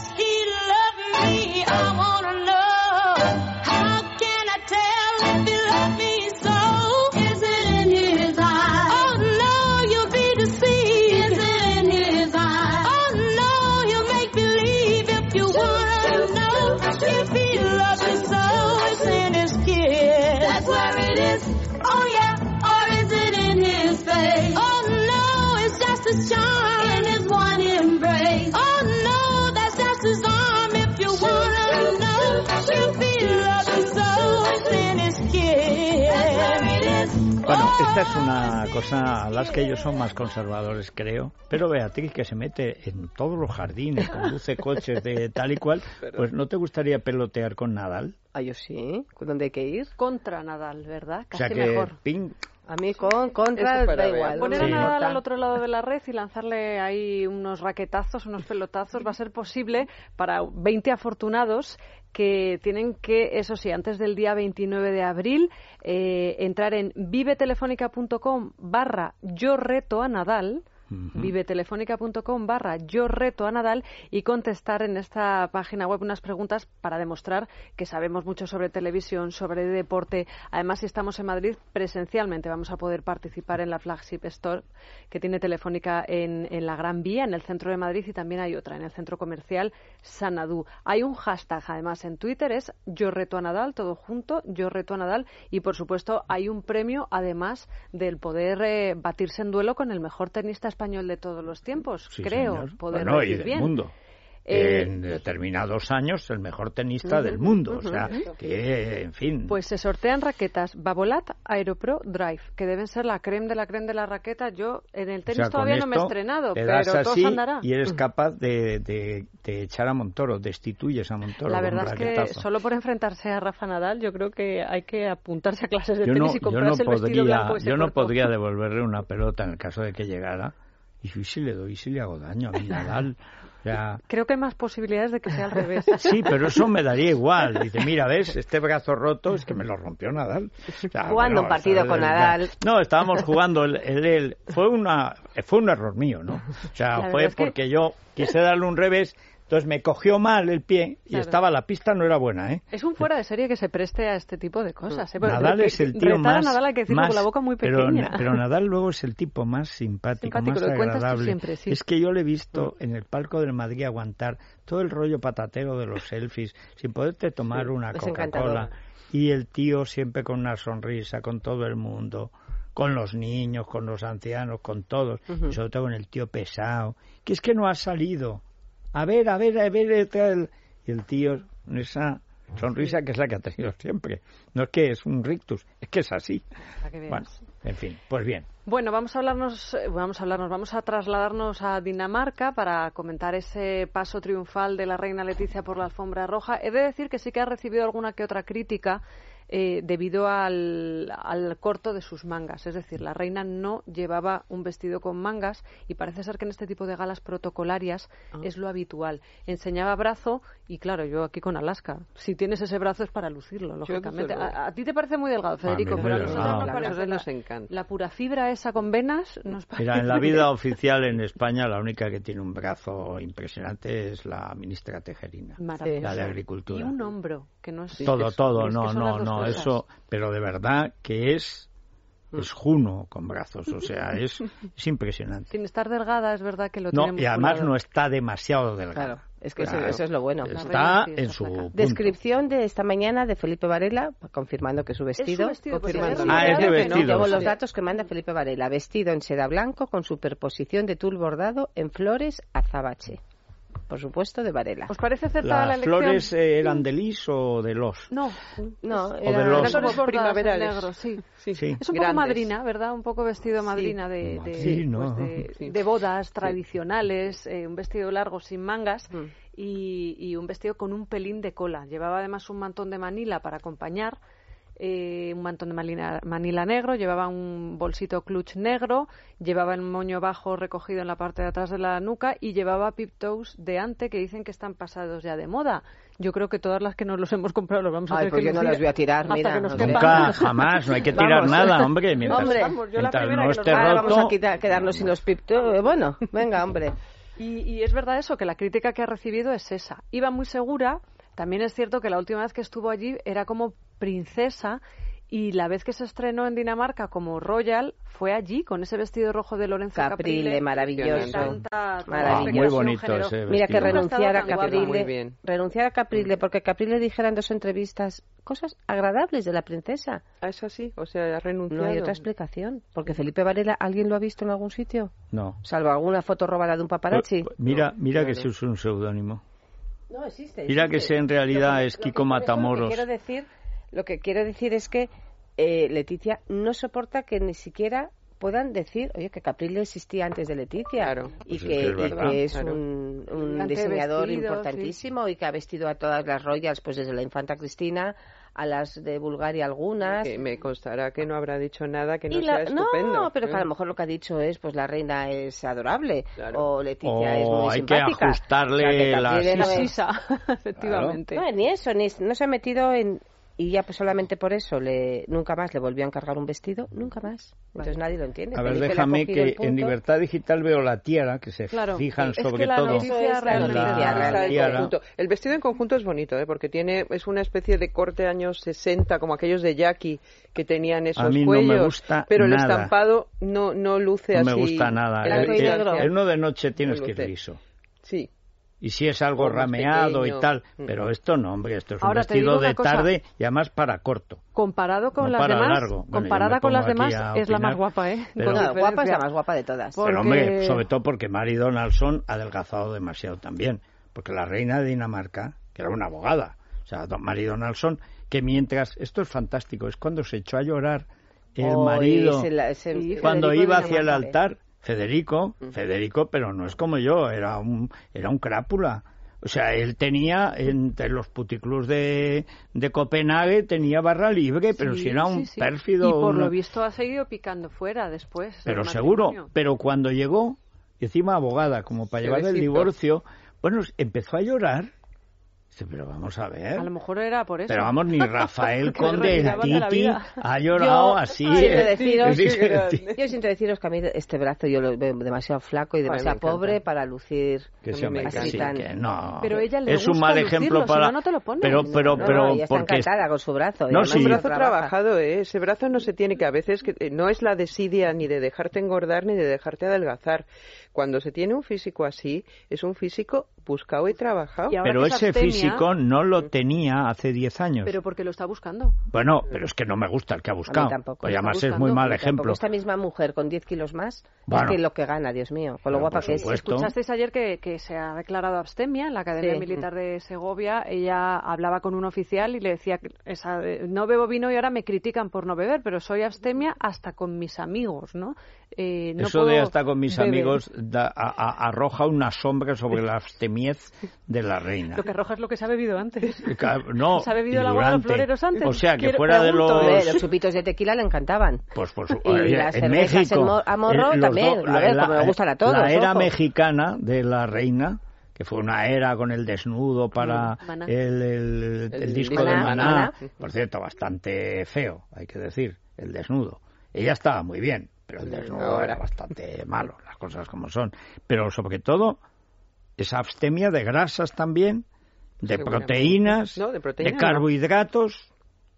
D: Bueno, esta es una cosa a las que ellos son más conservadores, creo. Pero Beatriz, que se mete en todos los jardines, conduce coches de tal y cual, pues ¿no te gustaría pelotear con Nadal?
G: Ah, yo sí. ¿Dónde hay que ir?
F: Contra Nadal, ¿verdad? Casi
D: o sea que
F: mejor.
D: Ping.
G: A mí con contra da igual.
F: Poner
D: Sí.
F: a Nadal al otro lado de la red y lanzarle ahí unos raquetazos, unos pelotazos, va a ser posible para veinte afortunados que tienen que, eso sí, antes del día veintinueve de abril, eh, entrar en vivetelefónica.com barra yo reto a Nadal, uh-huh. vivetelefónica.com barra yo reto a Nadal y contestar en esta página web unas preguntas para demostrar que sabemos mucho sobre televisión, sobre deporte. Además, si estamos en Madrid, presencialmente vamos a poder participar en la Flagship Store que tiene Telefónica en, en la Gran Vía, en el centro de Madrid, y también hay otra en el centro comercial Sanadú. Hay un hashtag, además, en Twitter, es yo reto a Nadal, todo junto, yo reto a Nadal, y por supuesto hay un premio, además del poder eh, batirse en duelo con el mejor tenista español de todos los tiempos,
D: sí,
F: creo,
D: señor.
F: poder
D: bueno,
F: decir
D: y del
F: bien.
D: mundo.
F: Eh,
D: en determinados años el mejor tenista uh-huh, del mundo, uh-huh, o sea, uh-huh. que, en fin.
F: Pues se sortean raquetas Babolat Aeropro Drive, que deben ser la creme de la creme de la raqueta. Yo en el tenis o sea, todavía no me he estrenado, pero todo andará.
D: Y eres capaz de, de, de echar a Montoro, destituyes a Montoro.
F: La verdad
D: con
F: es que solo por enfrentarse a Rafa Nadal, yo creo que hay que apuntarse a clases de
D: yo
F: tenis
D: no,
F: y comprarse
D: no
F: el vestido
D: podría,
F: blanco ese
D: Yo no
F: corto.
D: podría devolverle una pelota en el caso de que llegara. Y si le doy, si le hago daño a mi Nadal. O sea,
F: creo que hay más posibilidades de que sea al revés.
D: Sí, pero eso me daría igual. Dice, mira, ¿ves? Este brazo roto es que me lo rompió Nadal.
G: O sea, jugando bueno, un partido con Nadal.
D: No, estábamos jugando el, el, el, fue una fue un error mío, ¿no? O sea, fue porque que... yo quise darle un revés. Entonces me cogió mal el pie y claro. estaba la pista no era buena, ¿eh?
F: Es un fuera de serie que se preste a este tipo de cosas. ¿eh?
D: Nadal es el tío más,
F: a Nadal hay que decirlo
D: más
F: con la boca muy
D: pero,
F: pequeña.
D: pero Nadal luego es el tipo más simpático,
F: simpático
D: más agradable.
F: Siempre, sí.
D: Es que yo le he visto mm. en el palco del Madrid aguantar todo el rollo patatero de los selfies sin poderte tomar sí, una Coca-Cola y el tío siempre con una sonrisa con todo el mundo, con los niños, con los ancianos, con todos, uh-huh. y sobre todo con el tío pesado, que es que no ha salido. A ver, a ver, a ver, tal. Y el tío, esa sonrisa que es la que ha tenido siempre. No es que es un rictus, es que es así. Bueno, en fin, pues bien.
F: Bueno, vamos a hablarnos, vamos a hablarnos, vamos a trasladarnos a Dinamarca para comentar ese paso triunfal de la reina Leticia por la alfombra roja. He de decir que sí que ha recibido alguna que otra crítica eh, debido al, al corto de sus mangas. Es decir, la reina no llevaba un vestido con mangas y parece ser que en este tipo de galas protocolarias ah. es lo habitual. Enseñaba brazo y claro, yo aquí con Alaska. Si tienes ese brazo es para lucirlo, lógicamente. A, a ti te parece muy delgado, Federico, a pero a nosotros
E: no,
F: nos parece
E: nos encanta.
F: La pura fibra esa con venas nos parece.
D: Mira, en la vida oficial en España la única que tiene un brazo impresionante es la ministra Tejerina, la de Agricultura.
F: Y un hombro, que no es...
D: Todo, todo,
F: es
D: no, no, no, eso, pero de verdad que es... es Juno con brazos, o sea, es, es impresionante.
F: Sin estar delgada, es verdad que lo
D: no,
F: tiene
D: y además
F: musculado.
D: no está demasiado delgada.
G: Claro, es que
D: claro,
G: eso, eso es lo bueno.
D: Está sí, en su punto.
G: Descripción de esta mañana de Felipe Varela, confirmando que su vestido...
F: Es su vestido,
G: confirmando.
F: Pues
D: ah, es de vestido.
G: No, llevo los datos que manda Felipe Varela. Vestido en seda blanco con superposición de tul bordado en flores azabache. por supuesto, de Varela.
F: ¿Os parece acertada la
D: ¿Las
F: elección?
D: flores eh, eran de lis o de los?
F: No,
G: No,
D: de
G: era,
D: los-
F: eran como
E: primaverales.
F: negro, sí.
E: Sí.
D: Sí.
F: Es un
E: Grandes.
F: poco madrina, ¿verdad? Un poco vestido madrina de, de,
D: Madrina.
F: pues de,
E: Sí.
F: de bodas tradicionales, eh, un vestido largo sin mangas
E: Mm.
F: y, y un vestido con un pelín de cola. Llevaba además un mantón de manila para acompañar, eh, un mantón de manila, manila negro, llevaba un bolsito clutch negro, llevaba el moño bajo recogido en la parte de atrás de la nuca y llevaba piptoes de ante que dicen que están pasados ya de moda. Yo creo que todas las que nos los hemos comprado los vamos a
G: Ay,
F: tener
G: pues
F: que
G: yo no
F: lucir
G: las voy a tirar,
F: hasta
G: mira,
F: que nos
G: o sea.
F: quepan.
D: Nunca, jamás, no hay que tirar
G: Vamos.
D: nada, hombre. Mientras,
G: Hombre.
F: Vamos, yo la
D: mientras
F: primera
D: no
F: que los
D: esté
F: haga,
G: Ahora vamos a
D: roto,
G: quitar, quedarnos sin los piptos. Bueno, venga, hombre.
F: Y, y es verdad eso, que la crítica que ha recibido es esa. Iba muy segura. También es cierto que la última vez que estuvo allí era como princesa y la vez que se estrenó en Dinamarca como Royal fue allí con ese vestido rojo de Lorenzo
G: Caprile,
F: Caprile.
G: maravilloso.
F: Que tanta- tanta
G: Maravilloso.
D: muy
F: expectación
D: bonito
F: generó.
D: ese vestido.
G: Mira que
F: Nunca ha
G: renunciar a
F: estado tan guapa.
E: Muy
G: Caprile,
E: bien.
G: renunciar a Caprile, porque Caprile dijera en dos entrevistas cosas agradables de la princesa.
E: Ah, es así, o sea, ha renunciado.
G: No hay otra explicación. Porque Felipe Varela, ¿alguien lo ha visto en algún sitio?
D: no.
G: Salvo alguna foto robada de un paparazzi.
D: Pues, mira, mira que
E: claro.
D: se usa un seudónimo.
G: No existe.
D: Mira que ese en realidad es
G: Lo que-
D: Kiko
G: por eso
D: Matamoros.
G: Lo que quiero decir, lo que quiero decir es que eh, Leticia no soporta que ni siquiera puedan decir, oye, que Caprile existía antes de Leticia.
E: Claro.
G: Y
D: Pues es
G: que,
D: que es
G: y
D: verdad.
G: que es
E: Claro.
G: un, un
F: Ante
G: diseñador
F: vestidos,
G: importantísimo y que ha vestido a todas las royals, pues desde la infanta Cristina a las de Bulgaria algunas.
E: Que me constará que no habrá dicho nada que no
G: Y la-
E: sea estupendo.
G: no, pero que a
E: ¿eh?
G: lo mejor lo que ha dicho es, pues la reina es adorable,
E: Claro.
G: o Leticia
D: O
G: es muy
D: hay que
G: simpática.
D: ajustarle
G: O sea, que
D: la
G: Caprile no
F: La
G: es-
F: sisa, efectivamente.
G: no, ni eso, ni no se ha metido en... Y ya pues solamente por eso le nunca más le volvió a encargar un vestido, nunca más. Entonces nadie lo entiende.
D: A ver,
G: Felipe le ha
D: déjame
G: cogido el
D: que en
G: punto.
D: Libertad Digital veo la tiara, que se
F: Claro,
D: fijan
F: es
D: sobre
F: que la
D: todo
F: noticia
G: Eso es la
F: realmente-
G: noticia,
D: la
E: Está el
D: tiara.
E: conjunto. El vestido en conjunto es bonito, ¿eh? Porque tiene es una especie de corte años sesenta, como aquellos de Jackie que tenían esos
D: A mí no
E: cuellos.
D: me gusta
E: pero el
D: nada.
E: estampado no no luce
D: No
E: así.
D: me gusta nada.
G: Blanco
D: El,
G: y
D: el-
G: negro.
D: el uno de noche tienes
E: No
D: que ir
E: luce.
D: liso.
E: Sí.
D: Y si es algo
E: O más
D: rameado
E: pequeño.
D: y tal,
E: Mm.
D: pero esto no, hombre, esto es un
F: Ahora, te digo
D: vestido
F: una
D: de
F: cosa.
D: tarde y además para corto.
F: Comparado con
D: No
F: las
D: para
F: demás,
D: largo. Bueno, yo
F: comparada
D: me
F: con las
D: pongo aquí
F: demás,
D: a
F: es la más
D: opinar,
F: guapa, ¿eh?
D: pero-
F: Con
G: No, guapa es la
F: diferencia.
G: más guapa de todas.
F: Por-
D: Pero
F: Porque-
D: hombre, sobre todo porque Mary Donaldson ha adelgazado demasiado también. Porque la reina de Dinamarca, que era una abogada, o sea, don- Mary Donaldson, que mientras, esto es fantástico, es cuando se echó a llorar el
G: Hoy
D: marido,
G: se la- se-
F: Sí,
D: cuando
G: Federico
D: iba
G: de
D: hacia el
G: Dinamarca.
D: altar, Federico, Federico, pero no es como yo, era un, era un crápula. O sea, él tenía, entre los puticlubs de, de Copenhague, tenía barra libre, pero
F: Sí,
D: si era un
F: sí, sí.
D: pérfido...
F: Y por
D: una-
F: lo visto ha seguido picando fuera después.
D: pero
F: del
D: seguro,
F: matrimonio.
D: pero cuando llegó, y encima abogada, como para
E: Se
D: llevar el
E: besito.
D: divorcio, bueno, empezó a llorar. Dice, pero vamos a ver.
F: A lo mejor era por eso.
D: Pero vamos, ni Rafael
F: Que le
D: Conde, el
F: retiraban de la
D: Titi,
F: vida.
D: ha llorado
G: Yo-
D: así.
G: Ay,
D: eh.
G: deciros-
D: Dice,
E: qué grande.
G: Yo siento deciros que a mí este brazo yo lo veo demasiado flaco y demasiado
E: encanta.
G: pobre para lucir
D: que
E: A
D: se
E: mí me
D: hombre, que
G: así
D: sí,
G: tan-
D: que no.
F: Pero ella le
D: es un
F: gusta
D: mal
F: lucirlo,
D: ejemplo
F: si
D: para.
F: no, no te lo pones.
D: Pero, pero,
G: No,
D: pero,
G: no, ella está
D: porque
G: encantada con su brazo. y
D: No,
G: además
D: sí.
E: Un
G: lo
E: brazo
G: trabaja.
E: trabajado, ¿eh? Ese brazo no se tiene que a veces, que eh, no es la desidia ni de dejarte engordar ni de dejarte adelgazar. Cuando se tiene un físico así, es un físico buscado y trabajado.
F: Y ahora
D: pero
F: que es
D: ese
F: abstemia,
D: físico no lo tenía hace diez años.
F: Pero porque lo está buscando.
D: Bueno, pero es que no me gusta el que ha buscado.
G: tampoco.
D: Pues
G: Está
D: además es
F: buscando,
D: muy mal
G: Tampoco
D: ejemplo.
G: esta misma mujer con diez kilos más
D: Bueno.
G: es que lo que gana, Dios mío, con lo
D: Pero,
G: guapa
D: por
G: que es.
D: supuesto.
F: Escuchasteis ayer que, que se ha declarado abstemia en la Academia
G: Sí.
F: Militar de Segovia. Ella hablaba con un oficial y le decía que esa, eh, no bebo vino y ahora me critican por no beber, pero soy abstemia hasta con mis amigos, ¿no? Eh, no
D: Eso de
F: puedo
D: hasta con mis
F: beber.
D: amigos da- a- a- arroja una sombra sobre la abstemiez de la reina.
F: Lo que arroja es lo que se ha bebido antes.
D: Ca- No,
F: ¿Se ha bebido
D: y
F: el agua de los
D: durante.
F: floreros antes?
D: O sea, que
F: Quiero-
D: fuera de
F: pregunto,
D: los...
G: Hombre, los chupitos de tequila le encantaban.
D: Pues por su...
G: Y
D: oye,
G: las
D: en
G: cervezas
D: México,
G: en mo- a morro
D: los
G: también,
D: dos-
G: a ver, como me gustan a todos,
D: La era
G: ojo.
D: mexicana de la reina, que fue una era con el desnudo para
F: Mm, Maná.
D: el, el- el
E: El
D: disco
E: Maná,
D: de Maná,
G: Maná.
D: por cierto, bastante feo, hay que decir, el desnudo. Ella estaba muy bien, pero el desnudo
E: ahora.
D: era bastante malo, las cosas como son. Pero sobre todo, esa abstemia de grasas también, de
E: Seguramente.
D: proteínas,
E: No, de proteínas no.
D: carbohidratos,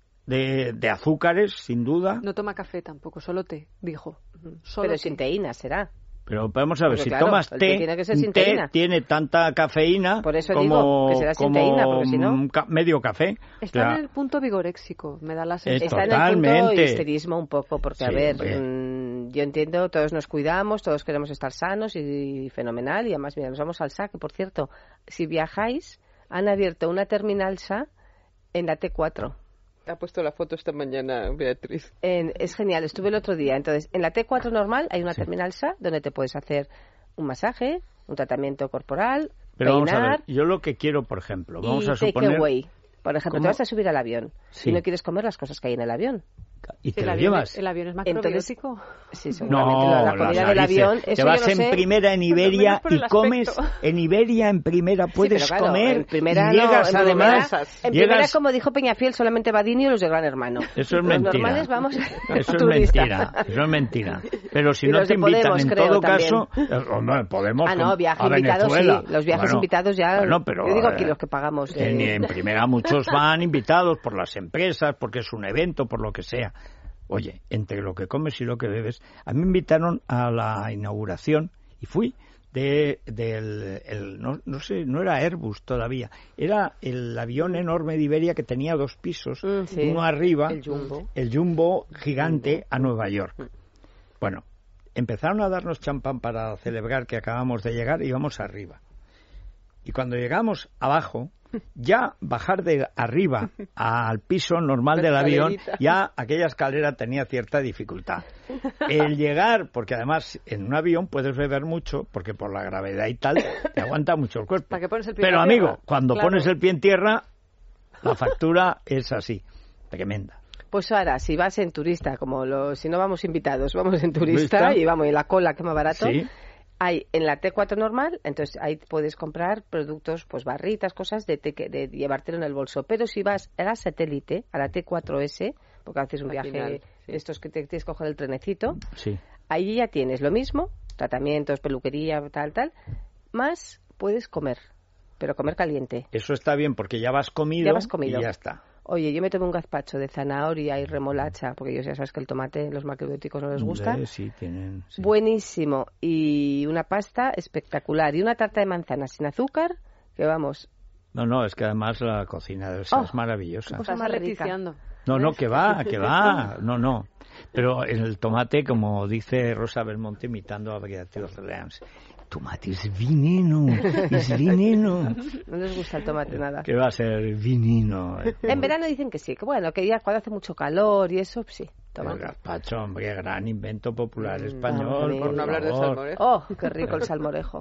D: de, de azúcares, sin duda.
F: No toma café tampoco, solo té, dijo. Solo
G: Pero
F: té.
G: sin teína será.
D: Pero vamos a ver,
G: Porque
D: si
G: claro,
D: tomas
G: el té
D: té,
G: tiene que ser
D: un
G: sin
D: té
G: teína.
D: tiene tanta cafeína
G: Por eso
D: como,
G: digo que será sin
D: como
G: teína, porque si no-
D: un ca- medio café.
F: Está
D: O sea,
F: en el punto vigoréxico, me da la
D: Es
F: sensación.
G: Está en el punto
D: Totalmente.
G: histerismo un poco, porque a
D: Sí,
G: ver,
D: hombre.
G: mm, yo entiendo, todos nos cuidamos, todos queremos estar sanos y, y fenomenal, y además, mira, nos vamos al S A, que por cierto, si viajáis, han abierto una terminal S A en la T cuatro.
E: Ha puesto la foto esta mañana, Beatriz.
G: En, es genial, estuve el otro día. Entonces, en la T cuatro normal hay una sí. terminal S A donde te puedes hacer un masaje, un tratamiento corporal,
D: pero
G: peinar,
D: vamos a ver, yo lo que quiero, por ejemplo, vamos
G: y
D: a suponer...
G: takeaway. Por ejemplo,
D: ¿Cómo?
G: te vas a subir al avión
D: sí.
G: y no quieres comer las cosas que hay en el avión.
D: ¿Y te
F: el
D: lo
F: avión,
D: llevas?
F: ¿El avión es macrobiótico?
G: Entonces, sí, seguramente
D: no,
G: la, la comida del avión...
D: Te
G: eso
D: vas
G: yo lo
D: en
G: sé.
D: primera en Iberia y
F: aspecto.
D: comes... En Iberia, en primera, puedes
G: sí, pero claro,
D: comer
G: en primera
D: y llegas
G: no, en
D: además...
G: Primera, en
D: llegas...
G: primera, como dijo Peñafiel, solamente Badini y los de Gran Hermano.
D: Eso es
G: los
D: mentira.
G: normales vamos
D: Eso es
G: turista.
D: mentira. Eso es mentira. Pero si
G: y
D: no
G: los
D: te
G: de
D: invitan,
G: Podemos,
D: en
G: creo,
D: todo
G: también.
D: caso... Eh, hombre, Podemos
G: Ah, no, viaje
D: a
G: invitados
D: Venezuela.
G: sí. Los viajes
D: bueno,
G: invitados ya...
D: Bueno, pero,
G: yo digo
D: eh,
G: aquí los que pagamos...
D: Eh,
G: Eh...
D: En primera muchos van invitados por las empresas, porque es un evento, por lo que sea. Oye, entre lo que comes y lo que bebes, a mí me invitaron a la inauguración y fui de del el, no, no sé, no era Airbus todavía, era el avión enorme de Iberia que tenía dos pisos,
G: mm, sí.
D: uno arriba,
E: el Jumbo,
D: el Jumbo gigante a Nueva York. Bueno, empezaron a darnos champán para celebrar que acabamos de llegar y íbamos arriba. Y cuando llegamos abajo, ya bajar de arriba al piso normal del avión, ya aquella escalera tenía cierta dificultad. El llegar, porque además en un avión puedes beber mucho, porque por la gravedad y tal, te aguanta mucho el cuerpo.
F: ¿Para qué pones el pie
D: Pero
F: en
D: amigo,
F: tierra?
D: cuando
F: Claro.
D: pones el pie en tierra, la factura es así, tremenda.
G: Pues ahora, si vas en turista, como los, si no vamos invitados, vamos en turista
D: ¿Vista?
G: y vamos en la cola, que es más barato...
D: Sí.
G: Hay en la T cuatro normal, entonces ahí puedes comprar productos, pues barritas, cosas de, te, de llevártelo en el bolso. Pero si vas a la satélite, a la T cuatro ese, porque haces un
E: Al
G: viaje
E: final,
G: de
E: sí.
G: estos que te tienes que coger el trenecito,
D: Sí.
G: ahí ya tienes lo mismo, tratamientos, peluquería, tal, tal, más puedes comer, pero comer caliente.
D: Eso está bien, porque ya vas comido,
G: Ya vas comido.
D: y ya está.
G: Oye, yo me tomé un gazpacho de zanahoria y remolacha, porque yo ya sabes que el tomate, los macrobióticos no les gusta.
D: Eh, sí, tienen... sí.
G: Buenísimo. Y una pasta espectacular. Y una tarta de manzana sin azúcar, que vamos...
D: No, no, es que además la cocina de esa
G: Oh,
D: es maravillosa.
G: cosa
F: Estás
G: más rica.
F: leticiando.
D: No, no, que va, que va. No, no. Pero en el tomate, como dice Rosa Belmonte imitando a Beatriz Orleans, tomate es veneno, es veneno.
G: No les gusta el tomate nada.
D: ¿Qué va a ser veneno?
G: En verano dicen que sí, que bueno, que ya cuando hace mucho calor y eso, sí,
D: El
G: tomate.
D: gazpacho, hombre, gran invento popular
E: Mm,
D: español,
G: también.
D: por
E: Por no hablar de
D: favor.
E: salmorejo.
G: Oh, qué rico el salmorejo.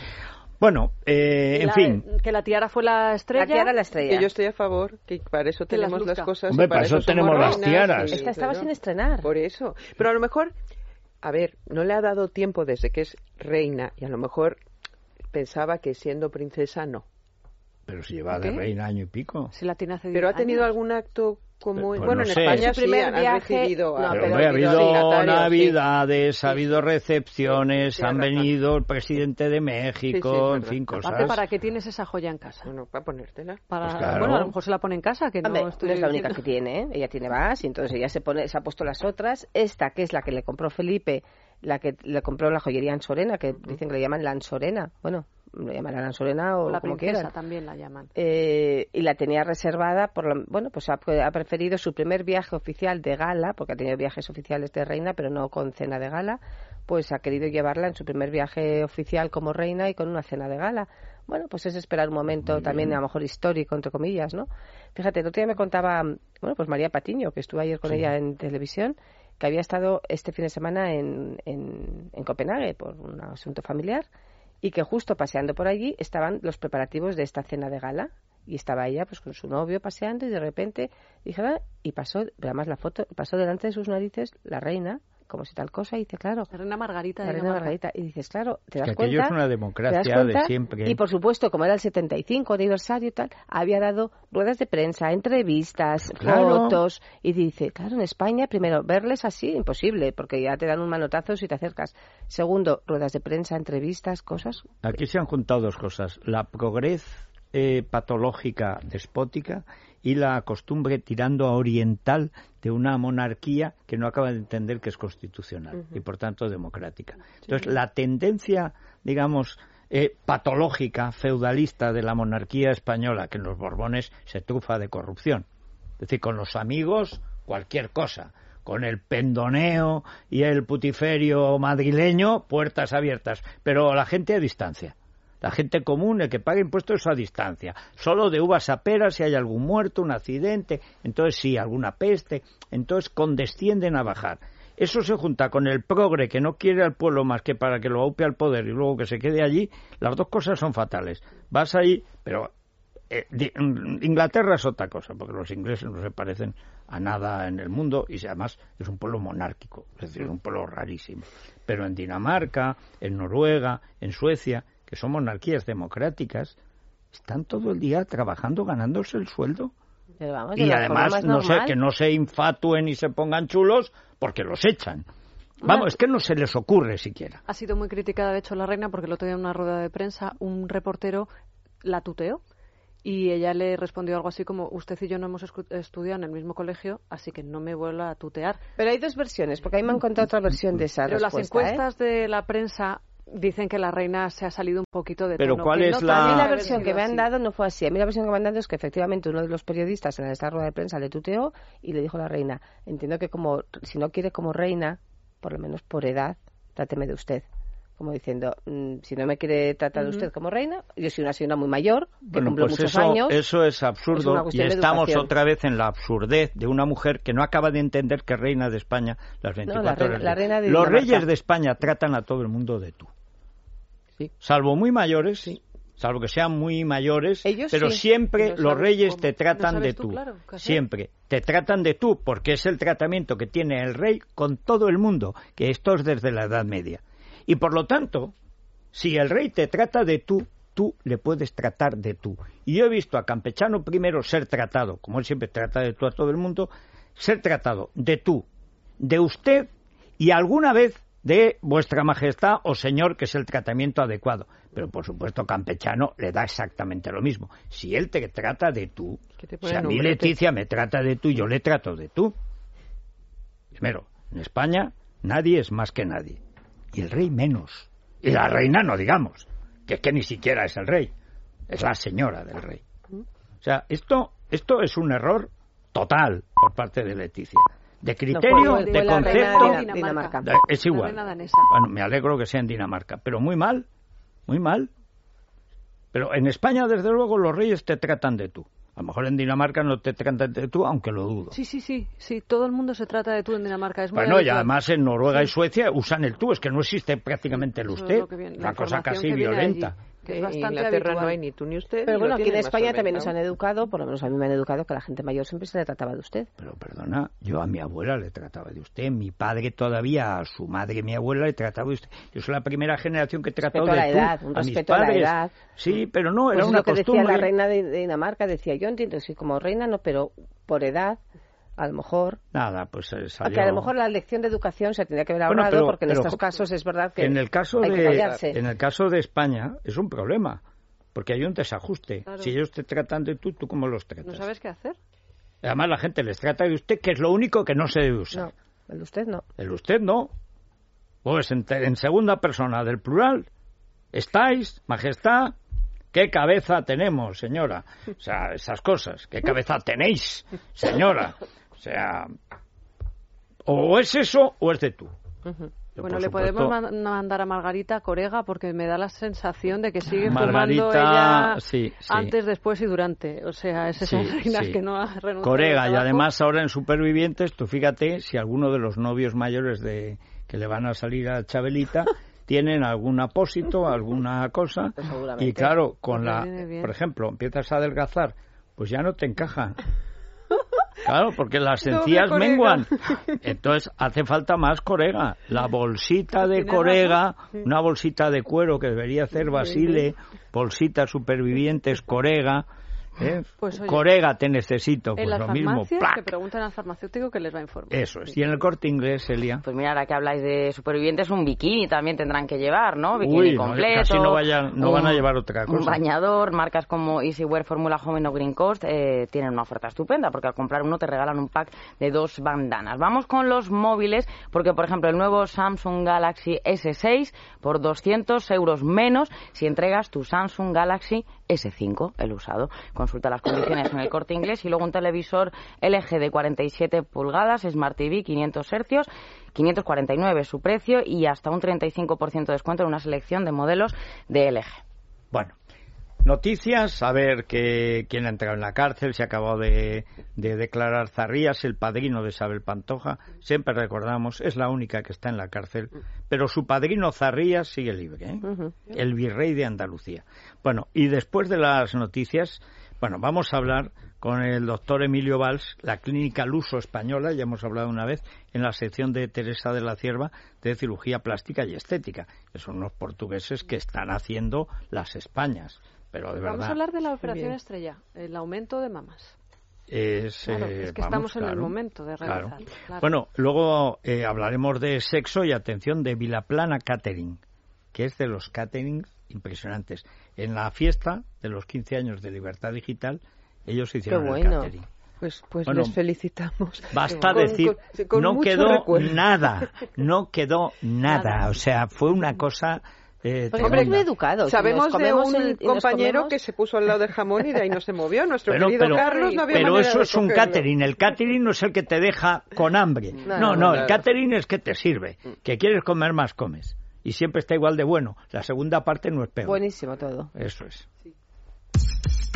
D: Bueno, eh, en
F: La-
D: fin.
F: Que la tiara fue la estrella.
G: La tiara la estrella.
E: Que yo estoy a favor, que para eso
F: Que las
E: tenemos las
F: luzca.
E: cosas.
D: Hombre,
E: y
D: para eso
E: somos
D: tenemos las
E: reinas
D: tiaras.
E: y-
G: Esta estaba
E: claro,
G: sin estrenar.
E: Por eso. Pero a lo mejor, a ver, no le ha dado tiempo desde que es reina y a lo mejor pensaba que siendo princesa no.
D: Pero si lleva de
F: ¿Qué?
D: reina año y pico.
F: Si la tiene hace
E: Pero ha
F: diez
E: tenido
F: años.
E: algún acto como...
D: Pues
E: bueno,
D: no
E: en
D: sé.
E: España
G: Su
E: sí
G: primer
E: han
G: viaje-
E: recibido...
G: no,
E: a-
D: Pero,
G: pero
D: hombre, ha habido
E: dignatarios, sí.
D: navidades, ha habido recepciones,
E: Sí,
D: han
E: tienes razón.
D: venido el presidente de México,
E: Sí, sí, es
D: en
E: verdad.
D: fin,
F: Aparte,
D: cosas.
F: ¿para qué tienes esa joya en casa?
E: Bueno, para ponértela.
F: Para...
D: Pues claro.
F: Bueno, a lo mejor se la pone en casa, que no
G: Hombre,
F: estoy
G: no es la única
F: diciendo-
G: que tiene, ¿eh? Ella tiene más y entonces ella se pone, se ha puesto las otras. Esta, que es la que le compró Felipe, la que le compró en la joyería Ansorena, que dicen que le llaman la Ansorena. Bueno, le llaman la Ansorena o
F: La
G: como
F: princesa
G: quieran.
F: también la llaman.
G: Eh, y la tenía reservada por lo, bueno, pues ha, ha preferido su primer viaje oficial de gala, porque ha tenido viajes oficiales de reina, pero no con cena de gala, pues ha querido llevarla en su primer viaje oficial como reina y con una cena de gala. Bueno, pues es esperar un momento también a lo mejor histórico, entre comillas, ¿no? Fíjate, el otro día me contaba, bueno, pues María Patiño, que estuve ayer con
D: Sí.
G: ella en televisión, que había estado este fin de semana en, en, en Copenhague por un asunto familiar y que justo paseando por allí estaban los preparativos de esta cena de gala y estaba ella pues con su novio paseando y de repente dije, "Ah", y pasó, además la foto, pasó delante de sus narices la reina como si tal cosa y dice, claro,
F: La reina Margarita
G: la
F: de
G: reina
F: Dinamarca.
G: Margarita y dices, claro, te das
D: Que aquello
G: cuenta,
D: es una
G: ¿te das
D: democracia
G: cuenta?
D: de siempre.
G: Y por supuesto, como era el setenta y cinco aniversario y tal, había dado ruedas de prensa, entrevistas,
D: Claro.
G: fotos, y dice, claro, en España, primero, verles así, imposible, porque ya te dan un manotazo si te acercas. Segundo, ruedas de prensa, entrevistas, cosas.
D: Aquí se han juntado dos cosas. La progrez eh, patológica despótica y la costumbre tirando a oriental de una monarquía que no acaba de entender que es constitucional
E: Ujú.
D: y por tanto democrática. Entonces la tendencia, digamos, eh, patológica, feudalista de la monarquía española, que en los Borbones se trufa de corrupción. Es decir, con los amigos cualquier cosa, con el pendoneo y el putiferio madrileño, puertas abiertas, pero la gente a distancia. La gente común, el que paga impuestos a distancia. Solo de uvas a peras si hay algún muerto, un accidente, entonces sí, alguna peste, entonces condescienden a bajar. Eso se junta con el progre que no quiere al pueblo más que para que lo aupe al poder y luego que se quede allí. Las dos cosas son fatales. Vas ahí, pero eh, di, Inglaterra es otra cosa, porque los ingleses no se parecen a nada en el mundo y además es un pueblo monárquico, es decir, es un pueblo rarísimo. Pero en Dinamarca, en Noruega, en Suecia, que son monarquías democráticas, están todo el día trabajando, ganándose el sueldo.
G: Pero vamos,
D: Y además, no sé, que no se infatúen y se pongan chulos porque los echan. Vamos,
F: Una...
D: es que no se les ocurre siquiera.
F: Ha sido muy criticada, de hecho, la reina, porque el otro día en una rueda de prensa un reportero la tuteó y ella le respondió algo así como: usted y yo no hemos estudiado en el mismo colegio, así que no me vuelva a tutear.
G: Pero hay dos versiones, porque a mí me han contado otra versión de esa
F: Pero
G: respuesta.
F: las encuestas ¿eh? de la prensa dicen que la reina se ha salido un poquito de
D: Pero
F: tono.
D: ¿cuál
F: que
D: es
F: no
D: la...?
G: A mí la
F: haber
G: versión
F: sido
G: que me han
F: así.
G: dado no fue así. A mí la versión que me han dado es que efectivamente uno de los periodistas en esta rueda de prensa le tuteó y le dijo a la reina: entiendo que como si no quiere como reina, por lo menos por edad, tráteme de usted. Como diciendo, mmm, si no me quiere tratar de usted como reina, yo soy una señora muy mayor, que
D: Bueno,
G: cumplo
D: pues
G: muchos
D: eso,
G: años.
D: eso es absurdo
G: Es una
D: y
G: cuestión de
D: estamos
G: educación.
D: otra vez en la absurdez de una mujer que no acaba de entender que es reina de España las veinticuatro
G: No, la reina-
D: horas.
G: la reina de
D: Los
G: Dinamarca.
D: reyes de España tratan a todo el mundo de tú.
E: Sí.
D: Salvo muy mayores, sí. salvo que sean muy mayores,
G: Ellos
D: pero
G: sí.
D: siempre
F: No
D: los
F: sabes
D: reyes
F: cómo.
D: te tratan
F: No
D: de
F: sabes tú,
D: tú.
F: claro, casi.
D: Siempre. Te tratan de tú, porque es el tratamiento que tiene el rey con todo el mundo, que esto es desde la Edad Media. Y por lo tanto, si el rey te trata de tú, tú le puedes tratar de tú. Y yo he visto a Campechano primero ser tratado, como él siempre trata de tú a todo el mundo, ser tratado de tú, de usted y alguna vez de vuestra majestad o señor, que es el tratamiento adecuado. Pero por supuesto Campechano le da exactamente lo mismo. Si él te trata de tú,
E: Que te
D: si
E: pone
D: a mí
E: nombrete.
D: Leticia me trata de tú, yo le trato de tú. Primero, en España nadie es más que nadie. Y el rey menos. Y la reina no digamos, que es que ni siquiera es el rey, es la señora del rey. O sea, esto, esto es un error total por parte de Leticia. De criterio,
G: fue-
D: de
G: fue la reina
D: concepto,
G: de Dinamarca.
D: de- es
F: La
D: igual.
F: reina danesa.
D: Bueno, me alegro que sea en Dinamarca, pero muy mal, muy mal. Pero en España, desde luego, los reyes te tratan de tú. A lo mejor en Dinamarca no te tratan de tú, aunque lo dudo.
F: Sí, sí, sí, sí, todo el mundo se trata de tú en Dinamarca. Es muy
D: Bueno, y
F: habitual.
D: además en Noruega y Suecia usan el tú, es que no existe prácticamente el
F: Eso es
D: usted,
F: lo que viene- la
D: una cosa
F: información
D: casi
F: que viene
D: violenta.
F: allí, que es
E: En
F: bastante
E: Inglaterra
F: habitual.
E: no hay ni tú ni usted.
G: Pero
E: y
G: bueno,
E: lo
G: aquí en
E: tienen más
G: España también nos
E: solventado.
G: han educado, por lo menos a mí me han educado, que a la gente mayor siempre se le trataba de usted.
D: Pero perdona, yo a mi abuela le trataba de usted, mi padre todavía, a su madre, mi abuela, le trataba de usted. Yo soy la primera generación que trató
G: Respeto a
D: de
G: la
D: tú
G: edad, un
D: a mis
G: respeto a la
D: padres.
G: edad.
D: Sí, pero no, era
G: Pues es
D: una
G: lo que
D: costumbre.
G: decía la reina de, de Dinamarca, decía, yo entiendo, sí, como reina no, pero por edad, a lo mejor...
D: Nada, pues eh, salió...
G: Aunque a lo mejor la lección de educación se tendría que haber
D: Bueno,
G: ahorrado,
D: pero-
G: porque en
D: pero,
G: estos casos es verdad que
D: en el caso
G: hay
D: de
G: que callarse.
D: en el caso de España es un problema, porque hay un desajuste.
F: Claro.
D: Si ellos te tratan de tú, ¿tú cómo los tratas?
F: ¿No sabes qué hacer?
D: Además la gente les trata de usted, que es lo único que no se debe usar.
G: No, el usted no.
D: El usted no. Pues en, te- en segunda persona del plural. Estáis, majestad, qué cabeza tenemos, señora. O sea, esas cosas. Qué cabeza tenéis, señora. O sea, o es eso o es de tú.
E: Ujú.
D: Yo,
F: Bueno,
D: por
F: le
D: supuesto,
F: podemos man- mandar a Margarita Corega porque me da la sensación de que sigue fumando
D: Margarita,
F: ella
D: sí, sí.
F: antes, después y durante. O sea, es esa
D: Sí,
F: reina
D: sí.
F: que no ha renunciado.
D: Corega,
F: al
D: y
F: trabajo.
D: además ahora en Supervivientes, tú fíjate si alguno de los novios mayores de que le van a salir a Chabelita tienen algún apósito, alguna cosa,
G: Pues seguramente.
D: y claro, con
F: Pues le
D: la,
F: viene bien.
D: por ejemplo, empiezas a adelgazar, pues ya no te encajan. Claro, porque las
E: Doble
D: encías
E: Corega.
D: menguan. Entonces hace falta más Corega. La bolsita de
F: Tienes
D: Corega, una bolsita de cuero que debería hacer Basile, bolsita Supervivientes Corega. ¿eh?
F: Pues, oye,
D: Corega te necesito, pues
F: en las
D: lo mismo.
F: farmacias
D: ¡plac!
F: que preguntan al farmacéutico que les va a informar.
D: Eso es. Y en el Corte Inglés, Elia.
I: Pues mira, ahora que habláis de supervivientes, un bikini también tendrán que llevar, ¿no? Bikini
D: Uy, no,
I: completo.
D: casi no vayan- no
I: un-
D: van a llevar otra cosa.
I: Un bañador, marcas como Easywear, Fórmula Joven o Green Coast eh, tienen una oferta estupenda porque al comprar uno te regalan un pack de dos bandanas. Vamos con los móviles porque, por ejemplo, el nuevo Samsung Galaxy ese seis por doscientos euros menos si entregas tu Samsung Galaxy ese cinco, el usado. Consulta las condiciones en el Corte Inglés. Y luego un televisor L G de cuarenta y siete pulgadas, Smart T V, quinientos hercios, quinientos cuarenta y nueve su precio y hasta un treinta y cinco por ciento de descuento en una selección de modelos de L G.
D: Bueno, noticias, a ver que, quién ha entrado en la cárcel, se ha acabado de, de declarar Zarrías, el padrino de Isabel Pantoja, siempre recordamos, es la única que está en la cárcel, pero su padrino Zarrías sigue libre, ¿eh? Uh-huh. El virrey de Andalucía. Bueno, y después de las noticias, bueno, vamos a hablar con el doctor Emilio Valls, la clínica Luso Española, ya hemos hablado una vez en la sección de Teresa de la Cierva de cirugía plástica y estética, que son unos portugueses que están haciendo las Españas. Pero de
F: Vamos
D: verdad,
F: a hablar de la operación estrella, el aumento de mamas.
D: Es,
F: claro,
D: eh,
F: es que
D: vamos,
F: estamos en
D: claro,
F: el momento de realizar.
D: Claro.
F: Claro.
D: Bueno, luego eh, hablaremos de sexo y atención de Vilaplana Catering, que es de los caterings impresionantes. En la fiesta de los quince años de Libertad Digital, ellos hicieron
E: Qué bueno.
D: el catering.
E: Pues, pues
D: Bueno,
E: les felicitamos.
D: Basta
E: Con-
D: decir,
E: con- con
D: no
E: mucho
D: quedó
E: recuerdo.
D: nada, no quedó nada.
F: Nada.
D: O sea, fue una cosa... Eh,
G: Porque
D: tremenda.
G: somos muy educados.
E: Sabemos
G: Nos
E: de
G: comemos
E: un
G: el- y nos
E: compañero
G: comemos-
E: que se puso al lado del jamón y de ahí no se movió. Nuestro
D: Pero,
E: querido
D: pero-
E: Carlos no había
D: pero
E: manera
D: eso
E: de
D: es un
E: cogerlo.
D: catering. El catering no es el que te deja con hambre. No, no,
E: no,
D: el
E: claro.
D: catering es que te sirve. Que quieres comer más, comes. Y siempre está igual de bueno. La segunda parte no es peor.
G: Buenísimo todo.
D: Eso es.